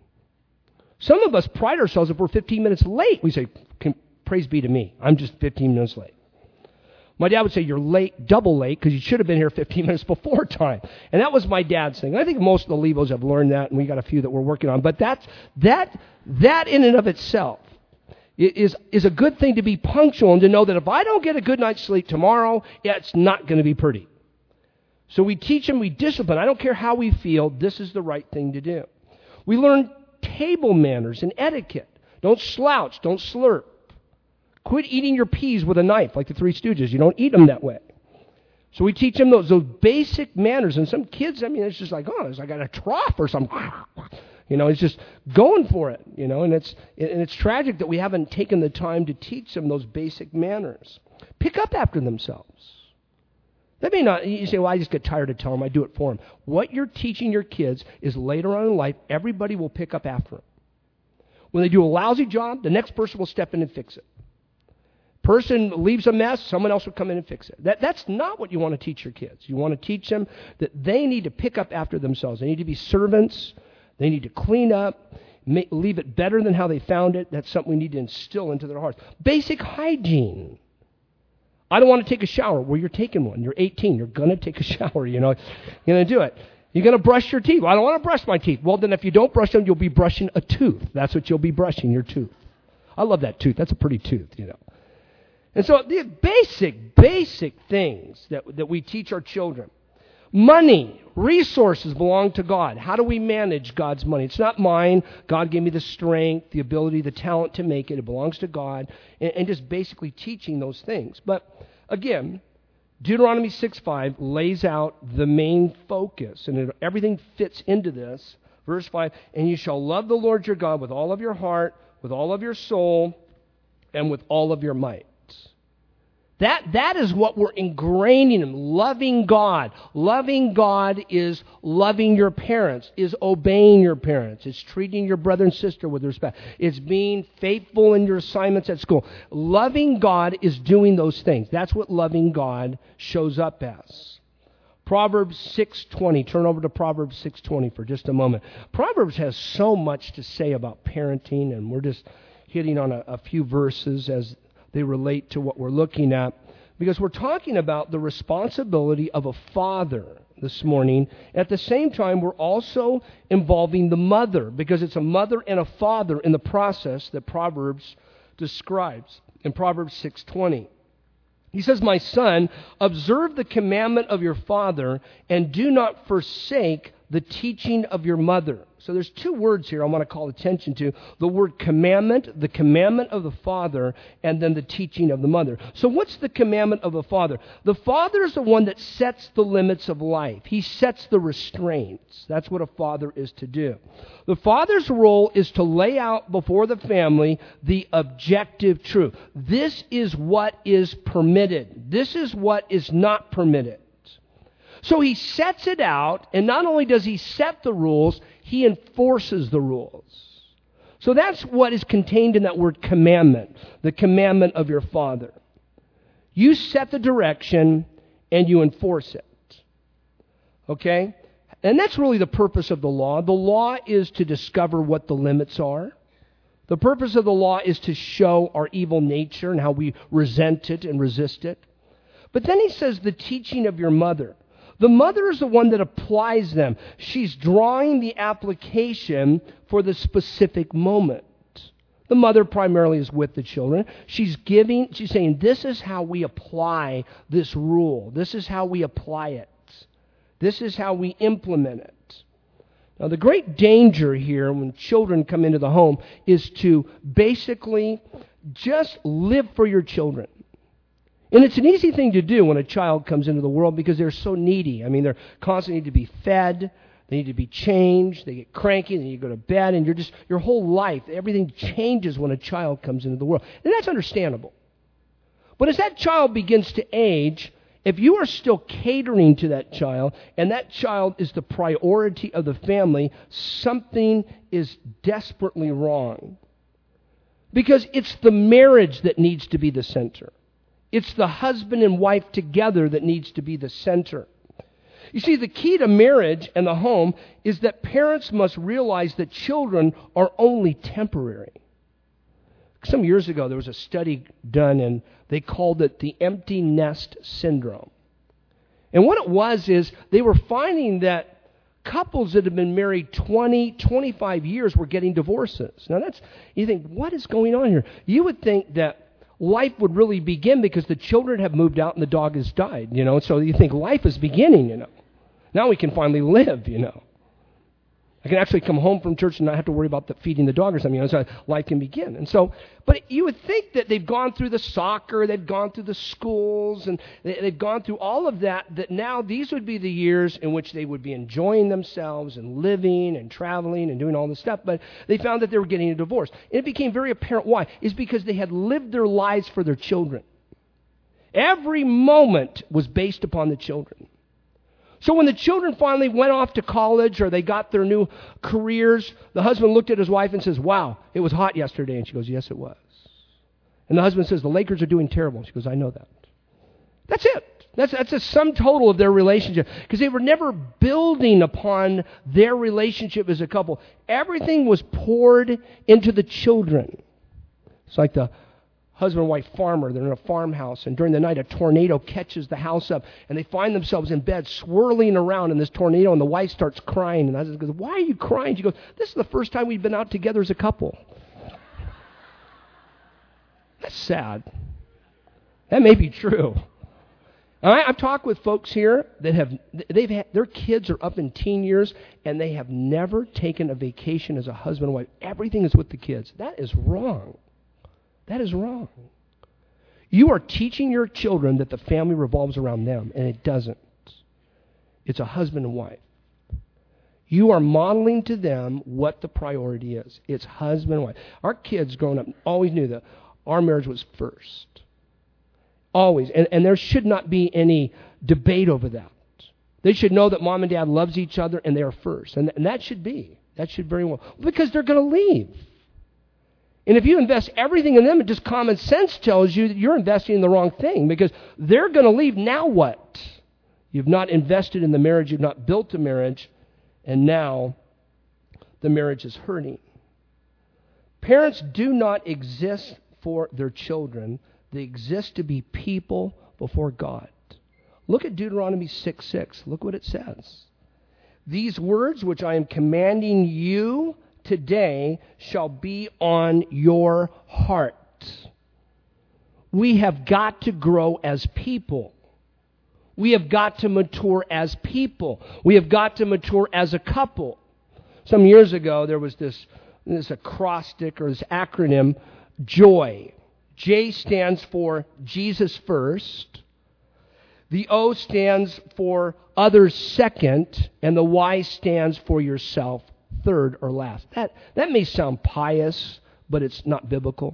A: Some of us pride ourselves if we're fifteen minutes late. We say, praise be to me. I'm just fifteen minutes late. My dad would say, you're late, double late, because you should have been here fifteen minutes before time. And that was my dad's thing. I think most of the Levos have learned that, and we got a few that we're working on. But that's, that, that in and of itself is, is a good thing to be punctual and to know that if I don't get a good night's sleep tomorrow, yeah, it's not going to be pretty. So we teach them, we discipline. I don't care how we feel, this is the right thing to do. We learn table manners and etiquette. Don't slouch, don't slurp. Quit eating your peas with a knife like the Three Stooges. You don't eat them that way. So we teach them those, those basic manners. And some kids, I mean, it's just like, oh, it's like a trough or something. You know, it's just going for it, you know. And it's, and it's tragic that we haven't taken the time to teach them those basic manners. Pick up after themselves. That may not, you say, well, I just get tired of telling them. I do it for them. What you're teaching your kids is later on in life, everybody will pick up after them. When they do a lousy job, the next person will step in and fix it. Person leaves a mess, someone else will come in and fix it. That, that's not what you want to teach your kids. You want to teach them that they need to pick up after themselves. They need to be servants. They need to clean up, make, leave it better than how they found it. That's something we need to instill into their hearts. Basic hygiene. I don't want to take a shower. Well, you're taking one. You're eighteen. You're going to take a shower, you know. You're going to do it. You're going to brush your teeth. Well, I don't want to brush my teeth. Well, then if you don't brush them, you'll be brushing a tooth. That's what you'll be brushing, your tooth. I love that tooth. That's a pretty tooth, you know. And so the basic, basic things that, that we teach our children. Money, resources belong to God. How do we manage God's money? It's not mine. God gave me the strength, the ability, the talent to make it. It belongs to God. And, and just basically teaching those things. But again, Deuteronomy six five lays out the main focus. And it, everything fits into this Verse five, and you shall love the Lord your God with all of your heart, with all of your soul, and with all of your might. That, that is what we're ingraining in, loving God. Loving God is loving your parents, is obeying your parents. It's treating your brother and sister with respect. It's being faithful in your assignments at school. Loving God is doing those things. That's what loving God shows up as. Proverbs six twenty. Turn over to Proverbs six twenty for just a moment. Proverbs has so much to say about parenting, and we're just hitting on a, a few verses as they relate to what we're looking at, because we're talking about the responsibility of a father this morning. At the same time, we're also involving the mother, because it's a mother and a father in the process that Proverbs describes in Proverbs six twenty. He says, my son, observe the commandment of your father, and do not forsake the teaching of your mother. So there's two words here I want to call attention to. The word commandment, the commandment of the father, and then the teaching of the mother. So what's the commandment of the father? The father is the one that sets the limits of life. He sets the restraints. That's what a father is to do. The father's role is to lay out before the family the objective truth. This is what is permitted. This is what is not permitted. So he sets it out, and not only does he set the rules, he enforces the rules. So that's what is contained in that word commandment, the commandment of your father. You set the direction, and you enforce it. Okay? And that's really the purpose of the law. The law is to discover what the limits are. The purpose of the law is to show our evil nature and how we resent it and resist it. But then he says the teaching of your mother. The mother is the one that applies them. She's drawing the application for the specific moment. The mother primarily is with the children. She's giving, she's saying, this is how we apply this rule. This is how we apply it. This is how we implement it. Now, the great danger here when children come into the home is to basically just live for your children. And it's an easy thing to do when a child comes into the world because they're so needy. I mean, they're constantly need to be fed. They need to be changed. They get cranky. Then you go to bed, and you're just your whole life, everything changes when a child comes into the world. And that's understandable. But as that child begins to age, if you are still catering to that child, and that child is the priority of the family, something is desperately wrong. Because it's the marriage that needs to be the center. It's the husband and wife together that needs to be the center. You see, the key to marriage and the home is that parents must realize that children are only temporary. Some years ago, there was a study done, and they called it the empty nest syndrome. And what it was is they were finding that couples that had been married twenty, twenty-five years were getting divorces. Now, that's, you think, what is going on here? You would think that life would really begin because the children have moved out and the dog has died, you know. So you think life is beginning, you know. Now we can finally live, you know. I can actually come home from church and not have to worry about the feeding the dog or something, you know, so life can begin. And so, but you would think that they've gone through the soccer, they've gone through the schools, and they, they've gone through all of that, that now these would be the years in which they would be enjoying themselves and living and traveling and doing all this stuff. But they found that they were getting a divorce. And it became very apparent why. It's because they had lived their lives for their children. Every moment was based upon the children. So when the children finally went off to college or they got their new careers, the husband looked at his wife and says, wow, it was hot yesterday. And she goes, yes, it was. And the husband says, the Lakers are doing terrible. And she goes, I know that. That's it. That's, that's a sum total of their relationship. Because they were never building upon their relationship as a couple. Everything was poured into the children. It's like the husband and wife farmer. They're in a farmhouse, and during the night a tornado catches the house up, and they find themselves in bed swirling around in this tornado, and the wife starts crying, and the husband goes, why are you crying? She goes, this is the first time we've been out together as a couple. That's sad. That may be true. All right, I've talked with folks here that have, they've had, their kids are up in teen years, and they have never taken a vacation as a husband and wife. Everything is with the kids. That is wrong. That is wrong. You are teaching your children that the family revolves around them, and it doesn't. It's a husband and wife. You are modeling to them what the priority is. It's husband and wife. Our kids growing up always knew that our marriage was first. Always. And, and there should not be any debate over that. They should know that mom and dad loves each other and they are first. And, and that should be. That should very well. Because they're going to leave. And if you invest everything in them, just common sense tells you that you're investing in the wrong thing. Because they're going to leave. Now what? You've not invested in the marriage. You've not built the marriage. And now the marriage is hurting. Parents do not exist for their children. They exist to be people before God. Look at Deuteronomy six six. Look what it says. These words which I am commanding you today shall be on your heart. We have got to grow as people. We have got to mature as people. We have got to mature as a couple. Some years ago, there was this, this acrostic or this acronym, JOY. J stands for Jesus first. The O stands for others second. And the Y stands for yourself third or last. That, that may sound pious, but it's not biblical.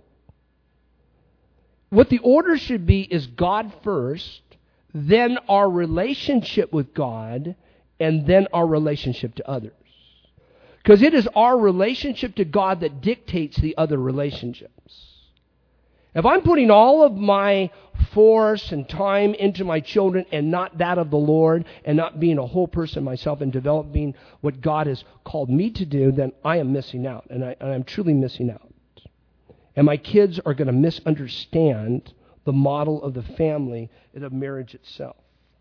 A: What the order should be is God first, then our relationship with God, and then our relationship to others. Because it is our relationship to God that dictates the other relationships. If I'm putting all of my force and time into my children and not that of the Lord, and not being a whole person myself and developing what God has called me to do, then I am missing out, and, I, and I'm truly missing out. And my kids are going to misunderstand the model of the family and of marriage itself.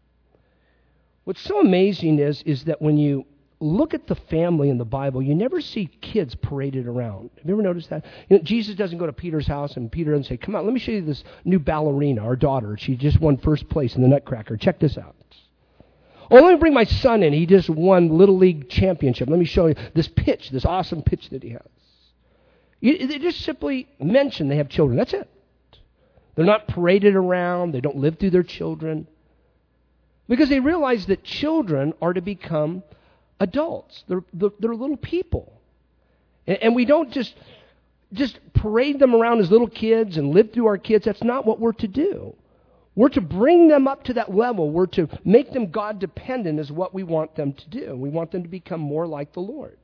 A: What's so amazing is, is that when you look at the family in the Bible, you never see kids paraded around. Have you ever noticed that? You know, Jesus doesn't go to Peter's house and Peter doesn't say, come on, let me show you this new ballerina, our daughter. She just won first place in the Nutcracker. Check this out. Oh, let me bring my son in. He just won Little League Championship. Let me show you this pitch, this awesome pitch that he has. You, they just simply mention they have children. That's it. They're not paraded around. They don't live through their children. Because they realize that children are to become adults. They're, they're, they're little people. And, and we don't just, just parade them around as little kids and live through our kids. That's not what we're to do. We're to bring them up to that level. We're to make them God-dependent is what we want them to do. We want them to become more like the Lord.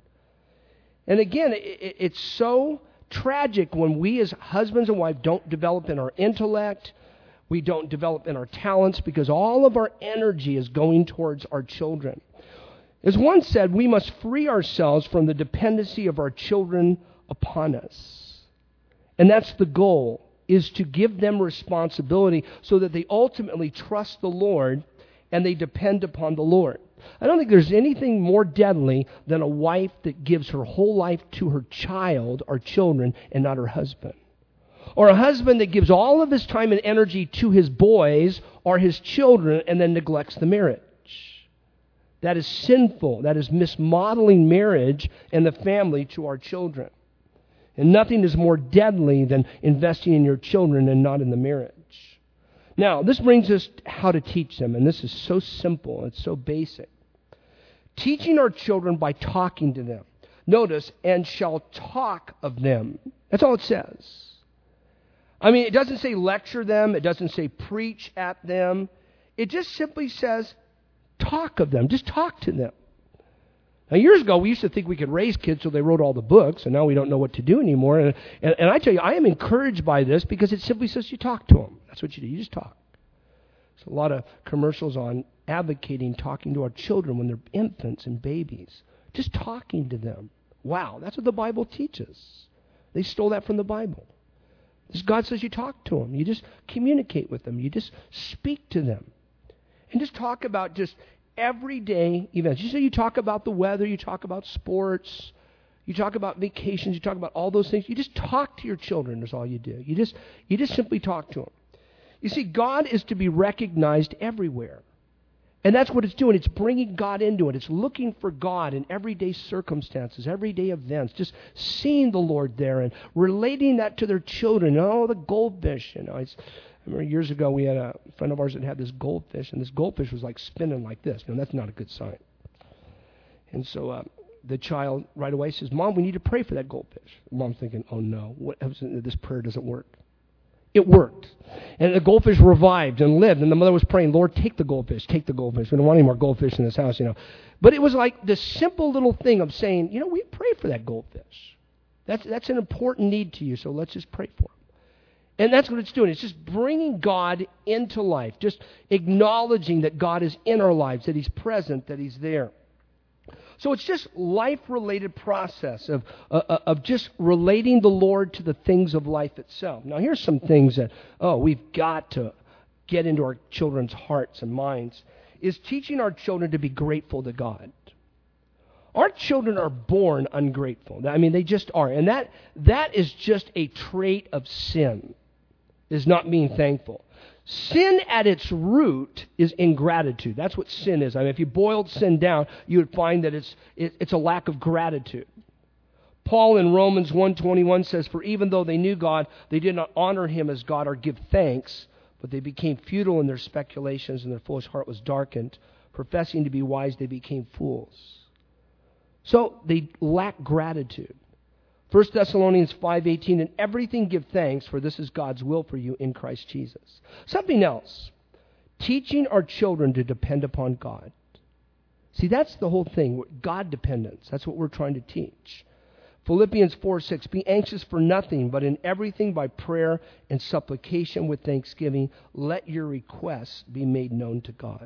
A: And again, it, it, it's so tragic when we as husbands and wives don't develop in our intellect, we don't develop in our talents, because all of our energy is going towards our children. As one said, we must free ourselves from the dependency of our children upon us. And that's the goal, is to give them responsibility so that they ultimately trust the Lord and they depend upon the Lord. I don't think there's anything more deadly than a wife that gives her whole life to her child or children and not her husband. Or a husband that gives all of his time and energy to his boys or his children and then neglects the marriage. That is sinful. That is mismodeling marriage and the family to our children. And nothing is more deadly than investing in your children and not in the marriage. Now, this brings us to how to teach them, and this is so simple, it's so basic. Teaching our children by talking to them. Notice, and shall talk of them. That's all it says. I mean, it doesn't say lecture them, it doesn't say preach at them. It just simply says talk of them, just talk to them. Now, years ago, we used to think we could raise kids so they wrote all the books, and now we don't know what to do anymore. And, and, and I tell you, I am encouraged by this because it simply says you talk to them. That's what you do. You just talk. There's a lot of commercials on advocating talking to our children when they're infants and babies. Just talking to them. Wow, that's what the Bible teaches. They stole that from the Bible. God says you talk to them. You just communicate with them. You just speak to them. And just talk about just everyday events. You say you talk about the weather, you talk about sports, you talk about vacations, you talk about all those things. You just talk to your children is all you do. You just you just simply talk to them. You see, God is to be recognized everywhere. And that's what it's doing. It's bringing God into it. It's looking for God in everyday circumstances, everyday events, just seeing the Lord there and relating that to their children. Oh, the goldfish, you know. It's, I remember years ago we had a friend of ours that had this goldfish, and this goldfish was like spinning like this. You know, that's not a good sign. And so uh, the child right away says, Mom, we need to pray for that goldfish. Mom's thinking, oh no, what happens if this prayer doesn't work? It worked. And the goldfish revived and lived. And the mother was praying, Lord, take the goldfish, take the goldfish. We don't want any more goldfish in this house, you know. But it was like this simple little thing of saying, you know, we pray for that goldfish. That's, that's an important need to you, so let's just pray for him. And that's what it's doing. It's just bringing God into life, just acknowledging that God is in our lives, that he's present, that he's there. So it's just life-related process of, uh, of just relating the Lord to the things of life itself. Now, here's some things that, oh, we've got to get into our children's hearts and minds, is teaching our children to be grateful to God. Our children are born ungrateful. I mean, they just are. And that that is just a trait of sin, is not being thankful. Sin at its root is ingratitude. That's what sin is. I mean, if you boiled sin down, you would find that it's it, it's a lack of gratitude. Paul in Romans one twenty-one says, for even though they knew God, they did not honor him as God or give thanks, but they became futile in their speculations and their foolish heart was darkened. Professing to be wise, they became fools. So they lack gratitude. First Thessalonians five eighteen, in everything give thanks, for this is God's will for you in Christ Jesus. Something else, teaching our children to depend upon God. See, that's the whole thing, God dependence. That's what we're trying to teach. Philippians four six, be anxious for nothing, but in everything by prayer and supplication with thanksgiving, let your requests be made known to God.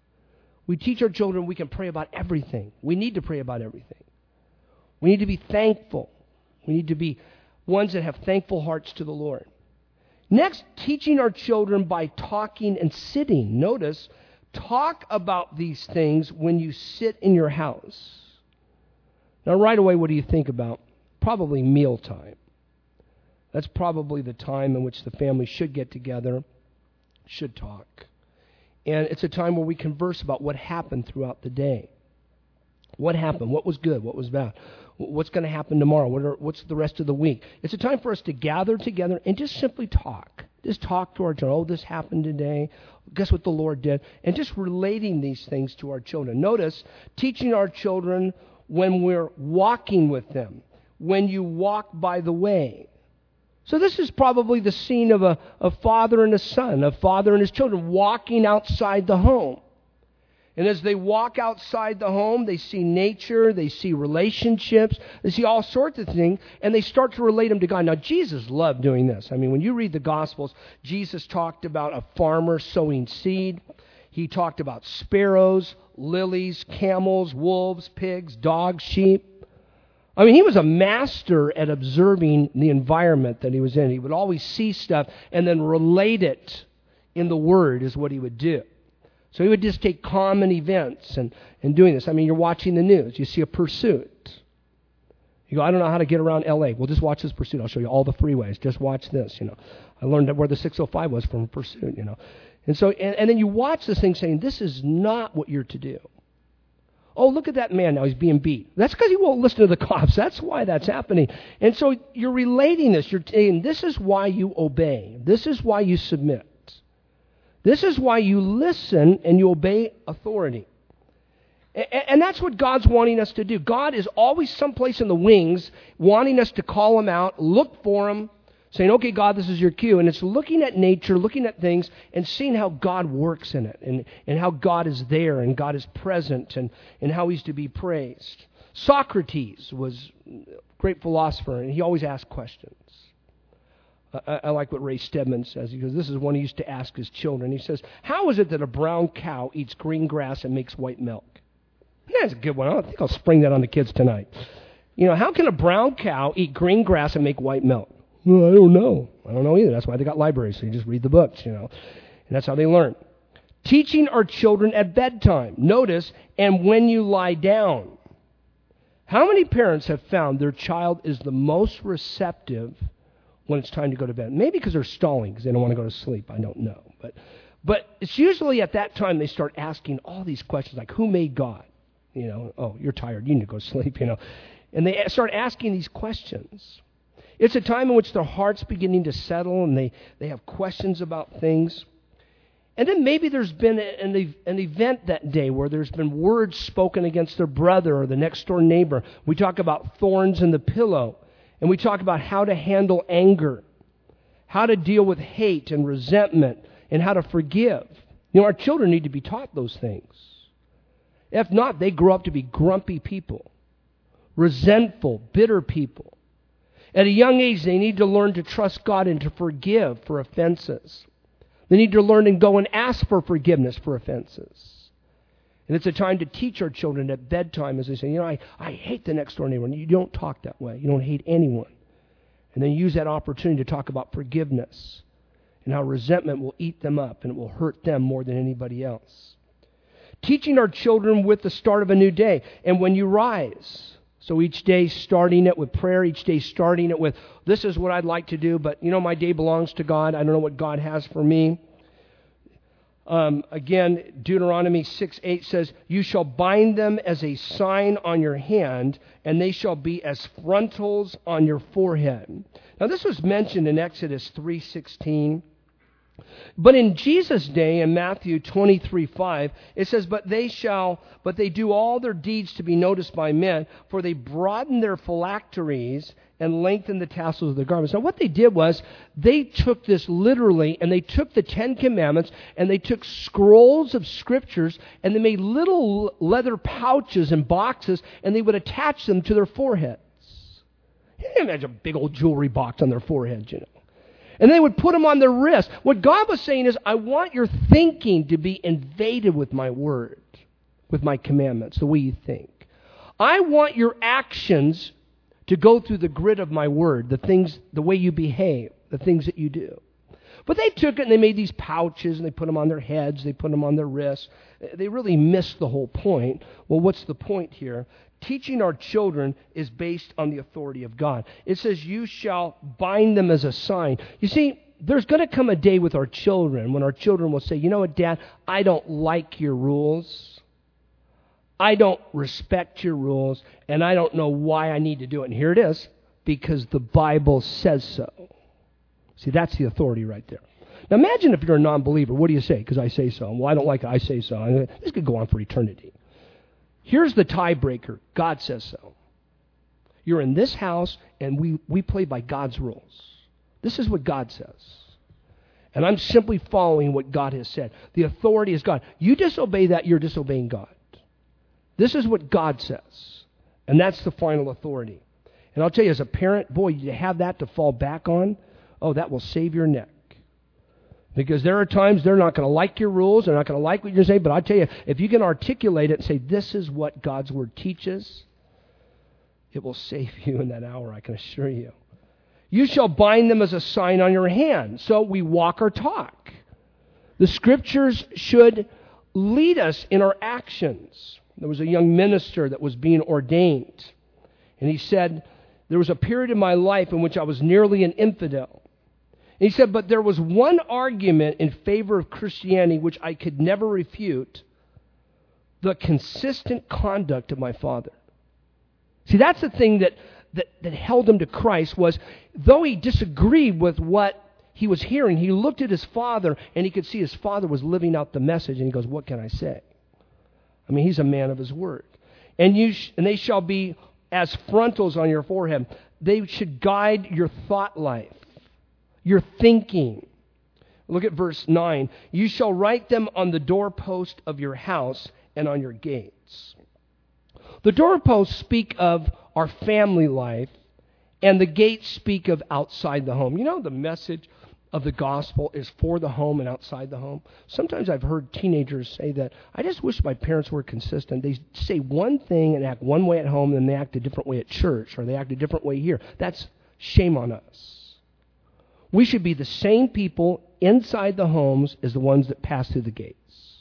A: We teach our children we can pray about everything. We need to pray about everything. We need to be thankful. We need to be ones that have thankful hearts to the Lord. Next, teaching our children by talking and sitting. Notice, talk about these things when you sit in your house. Now, right away, what do you think about? Probably mealtime. That's probably the time in which the family should get together, should talk. And it's a time where we converse about what happened throughout the day. What happened? What was good? What was bad? What's going to happen tomorrow? What are, what's the rest of the week? It's a time for us to gather together and just simply talk. Just talk to our children. Oh, this happened today. Guess what the Lord did? And just relating these things to our children. Notice, teaching our children when we're walking with them, when you walk by the way. So this is probably the scene of a, a father and a son, a father and his children walking outside the home. And as they walk outside the home, they see nature, they see relationships, they see all sorts of things, and they start to relate them to God. Now, Jesus loved doing this. I mean, when you read the Gospels, Jesus talked about a farmer sowing seed. He talked about sparrows, lilies, camels, wolves, pigs, dogs, sheep. I mean, he was a master at observing the environment that he was in. He would always see stuff and then relate it in the Word is what he would do. So he would just take common events and, and doing this. I mean, you're watching the news. You see a pursuit. You go, I don't know how to get around L A. Well, just watch this pursuit. I'll show you all the freeways. Just watch this, you know. I learned where the six oh five was from pursuit, you know. And so, and, and then you watch this thing saying, this is not what you're to do. Oh, look at that man now, he's being beat. That's because he won't listen to the cops. That's why that's happening. And so you're relating this. You're saying, this is why you obey. This is why you submit. This is why you listen and you obey authority. And, and that's what God's wanting us to do. God is always someplace in the wings wanting us to call him out, look for him, saying, okay, God, this is your cue. And it's looking at nature, looking at things, and seeing how God works in it, and, and how God is there, and God is present, and, and how he's to be praised. Socrates was a great philosopher, and he always asked questions. I, I like what Ray Stedman says. He goes, this is one he used to ask his children. He says, how is it that a brown cow eats green grass and makes white milk? That's a good one. I think I'll spring that on the kids tonight. You know, how can a brown cow eat green grass and make white milk? Well, I don't know. I don't know either. That's why they got libraries, so you just read the books, you know. And that's how they learn. Teaching our children at bedtime. Notice, and when you lie down. How many parents have found their child is the most receptive when it's time to go to bed? Maybe because they're stalling, because they don't want to go to sleep. I don't know. But, but it's usually at that time they start asking all these questions, like, who made God? You know, oh, you're tired. You need to go to sleep, you know. And they start asking these questions. It's a time in which their heart's beginning to settle and they, they have questions about things. And then maybe there's been an, an event that day where there's been words spoken against their brother or the next door neighbor. We talk about thorns in the pillow. And we talk about how to handle anger, how to deal with hate and resentment, and how to forgive. You know, our children need to be taught those things. If not, they grow up to be grumpy people, resentful, bitter people. At a young age, they need to learn to trust God and to forgive for offenses. They need to learn and go and ask for forgiveness for offenses. And it's a time to teach our children at bedtime, as they say, you know, I, I hate the next door neighbor. You don't talk that way. You don't hate anyone. And then use that opportunity to talk about forgiveness and how resentment will eat them up and it will hurt them more than anybody else. Teaching our children with the start of a new day and when you rise. So each day starting it with prayer, each day starting it with, this is what I'd like to do, but you know, my day belongs to God. I don't know what God has for me. Um, again, Deuteronomy six eight says, you shall bind them as a sign on your hand, and they shall be as frontals on your forehead. Now, this was mentioned in Exodus three sixteen. But in Jesus' day, in Matthew twenty-three five, it says, But they shall, but they do all their deeds to be noticed by men, for they broaden their phylacteries and lengthen the tassels of their garments. Now, what they did was, they took this literally, and they took the Ten Commandments, and they took scrolls of scriptures, and they made little leather pouches and boxes, and they would attach them to their foreheads. You can imagine a big old jewelry box on their forehead, you know. And they would put them on their wrist. What God was saying is, I want your thinking to be invaded with my word, with my commandments, the way you think. I want your actions to go through the grid of my word, the things, the way you behave, the things that you do. But they took it and they made these pouches and they put them on their heads, they put them on their wrists. They really missed the whole point. Well, what's the point here? Teaching our children is based on the authority of God. It says, you shall bind them as a sign. You see, there's going to come a day with our children when our children will say, you know what, Dad, I don't like your rules. I don't respect your rules, and I don't know why I need to do it. And here it is, because the Bible says so. See, that's the authority right there. Now imagine if you're a non-believer. What do you say? Because I say so. Well, I don't like it. I say so. This could go on for eternity. Here's the tiebreaker. God says so. You're in this house, and we, we play by God's rules. This is what God says. And I'm simply following what God has said. The authority is God. You disobey that, you're disobeying God. This is what God says. And that's the final authority. And I'll tell you, as a parent, boy, you have that to fall back on, oh, that will save your neck. Because there are times they're not going to like your rules, they're not going to like what you're saying, but I tell you, if you can articulate it and say, this is what God's Word teaches, it will save you in that hour, I can assure you. You shall bind them as a sign on your hand. So we walk or talk. The Scriptures should lead us in our actions. There was a young minister that was being ordained, and he said, there was a period in my life in which I was nearly an infidel. And he said, but there was one argument in favor of Christianity which I could never refute: the consistent conduct of my father. See, that's the thing that, that, that held him to Christ was, though he disagreed with what he was hearing, he looked at his father and he could see his father was living out the message, and he goes, what can I say? I mean, he's a man of his word. And you sh- and they shall be as frontals on your forehead. They should guide your thought life, your thinking. Look at verse nine. You shall write them on the doorpost of your house and on your gates. The doorposts speak of our family life, and the gates speak of outside the home. You know, the message of the gospel is for the home and outside the home. Sometimes I've heard teenagers say that, I just wish my parents were consistent. They say one thing and act one way at home, and then they act a different way at church, or they act a different way here. That's shame on us. We should be the same people inside the homes as the ones that pass through the gates.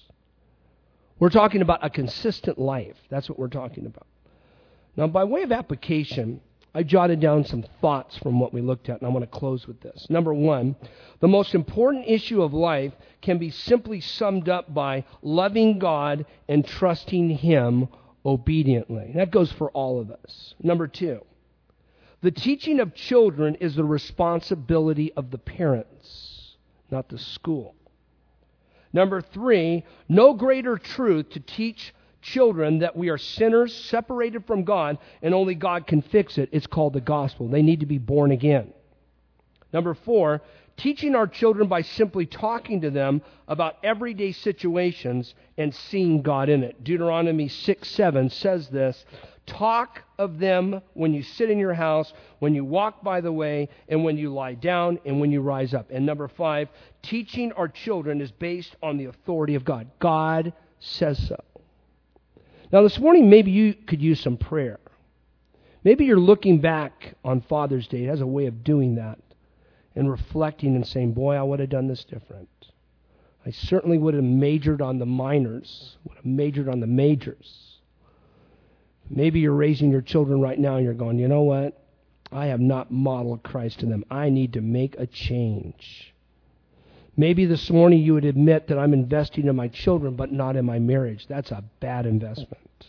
A: We're talking about a consistent life. That's what we're talking about. Now, by way of application, I jotted down some thoughts from what we looked at, and I want to close with this. Number one, the most important issue of life can be simply summed up by loving God and trusting Him obediently. That goes for all of us. Number two, the teaching of children is the responsibility of the parents, not the school. Number three, no greater truth to teach children that we are sinners separated from God and only God can fix it. It's called the gospel. They need to be born again. Number four, teaching our children by simply talking to them about everyday situations and seeing God in it. Deuteronomy six seven says this, talk of them when you sit in your house, when you walk by the way, and when you lie down, and when you rise up. And number five, teaching our children is based on the authority of God. God says so. Now this morning, maybe you could use some prayer. Maybe you're looking back on Father's Day. It has a way of doing that. And reflecting and saying, boy, I would have done this different. I certainly would have majored on the minors, would have majored on the majors. Maybe you're raising your children right now and you're going, you know what? I have not modeled Christ to them. I need to make a change. Maybe this morning you would admit that I'm investing in my children, but not in my marriage. That's a bad investment.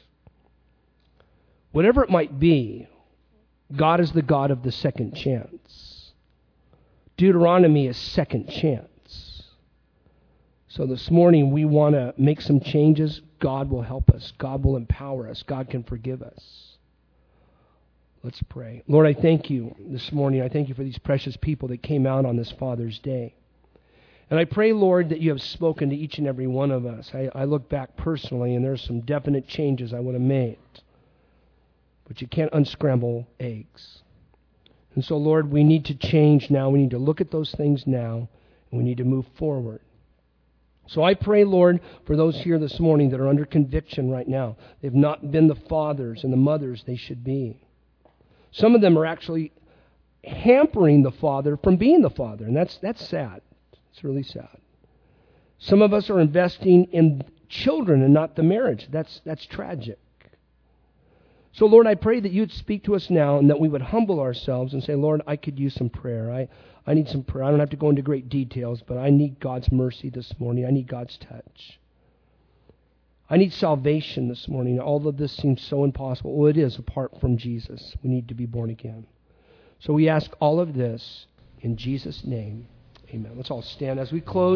A: Whatever it might be, God is the God of the second chance. Deuteronomy is second chance. So this morning we want to make some changes. God will help us. God will empower us. God can forgive us. Let's pray. Lord, I thank you this morning. I thank you for these precious people that came out on this Father's Day. And I pray, Lord, that you have spoken to each and every one of us. I, I look back personally, and there's some definite changes I would have made. But you can't unscramble eggs. And so, Lord, we need to change now. We need to look at those things now, and we need to move forward. So I pray, Lord, for those here this morning that are under conviction right now. They've not been the fathers and the mothers they should be. Some of them are actually hampering the father from being the father, and that's that's sad. It's really sad. Some of us are investing in children and not the marriage. That's that's tragic. So, Lord, I pray that you'd speak to us now and that we would humble ourselves and say, Lord, I could use some prayer. I, I need some prayer. I don't have to go into great details, but I need God's mercy this morning. I need God's touch. I need salvation this morning. All of this seems so impossible. Well, it is apart from Jesus. We need to be born again. So we ask all of this in Jesus' name. Amen. Let's all stand as we close.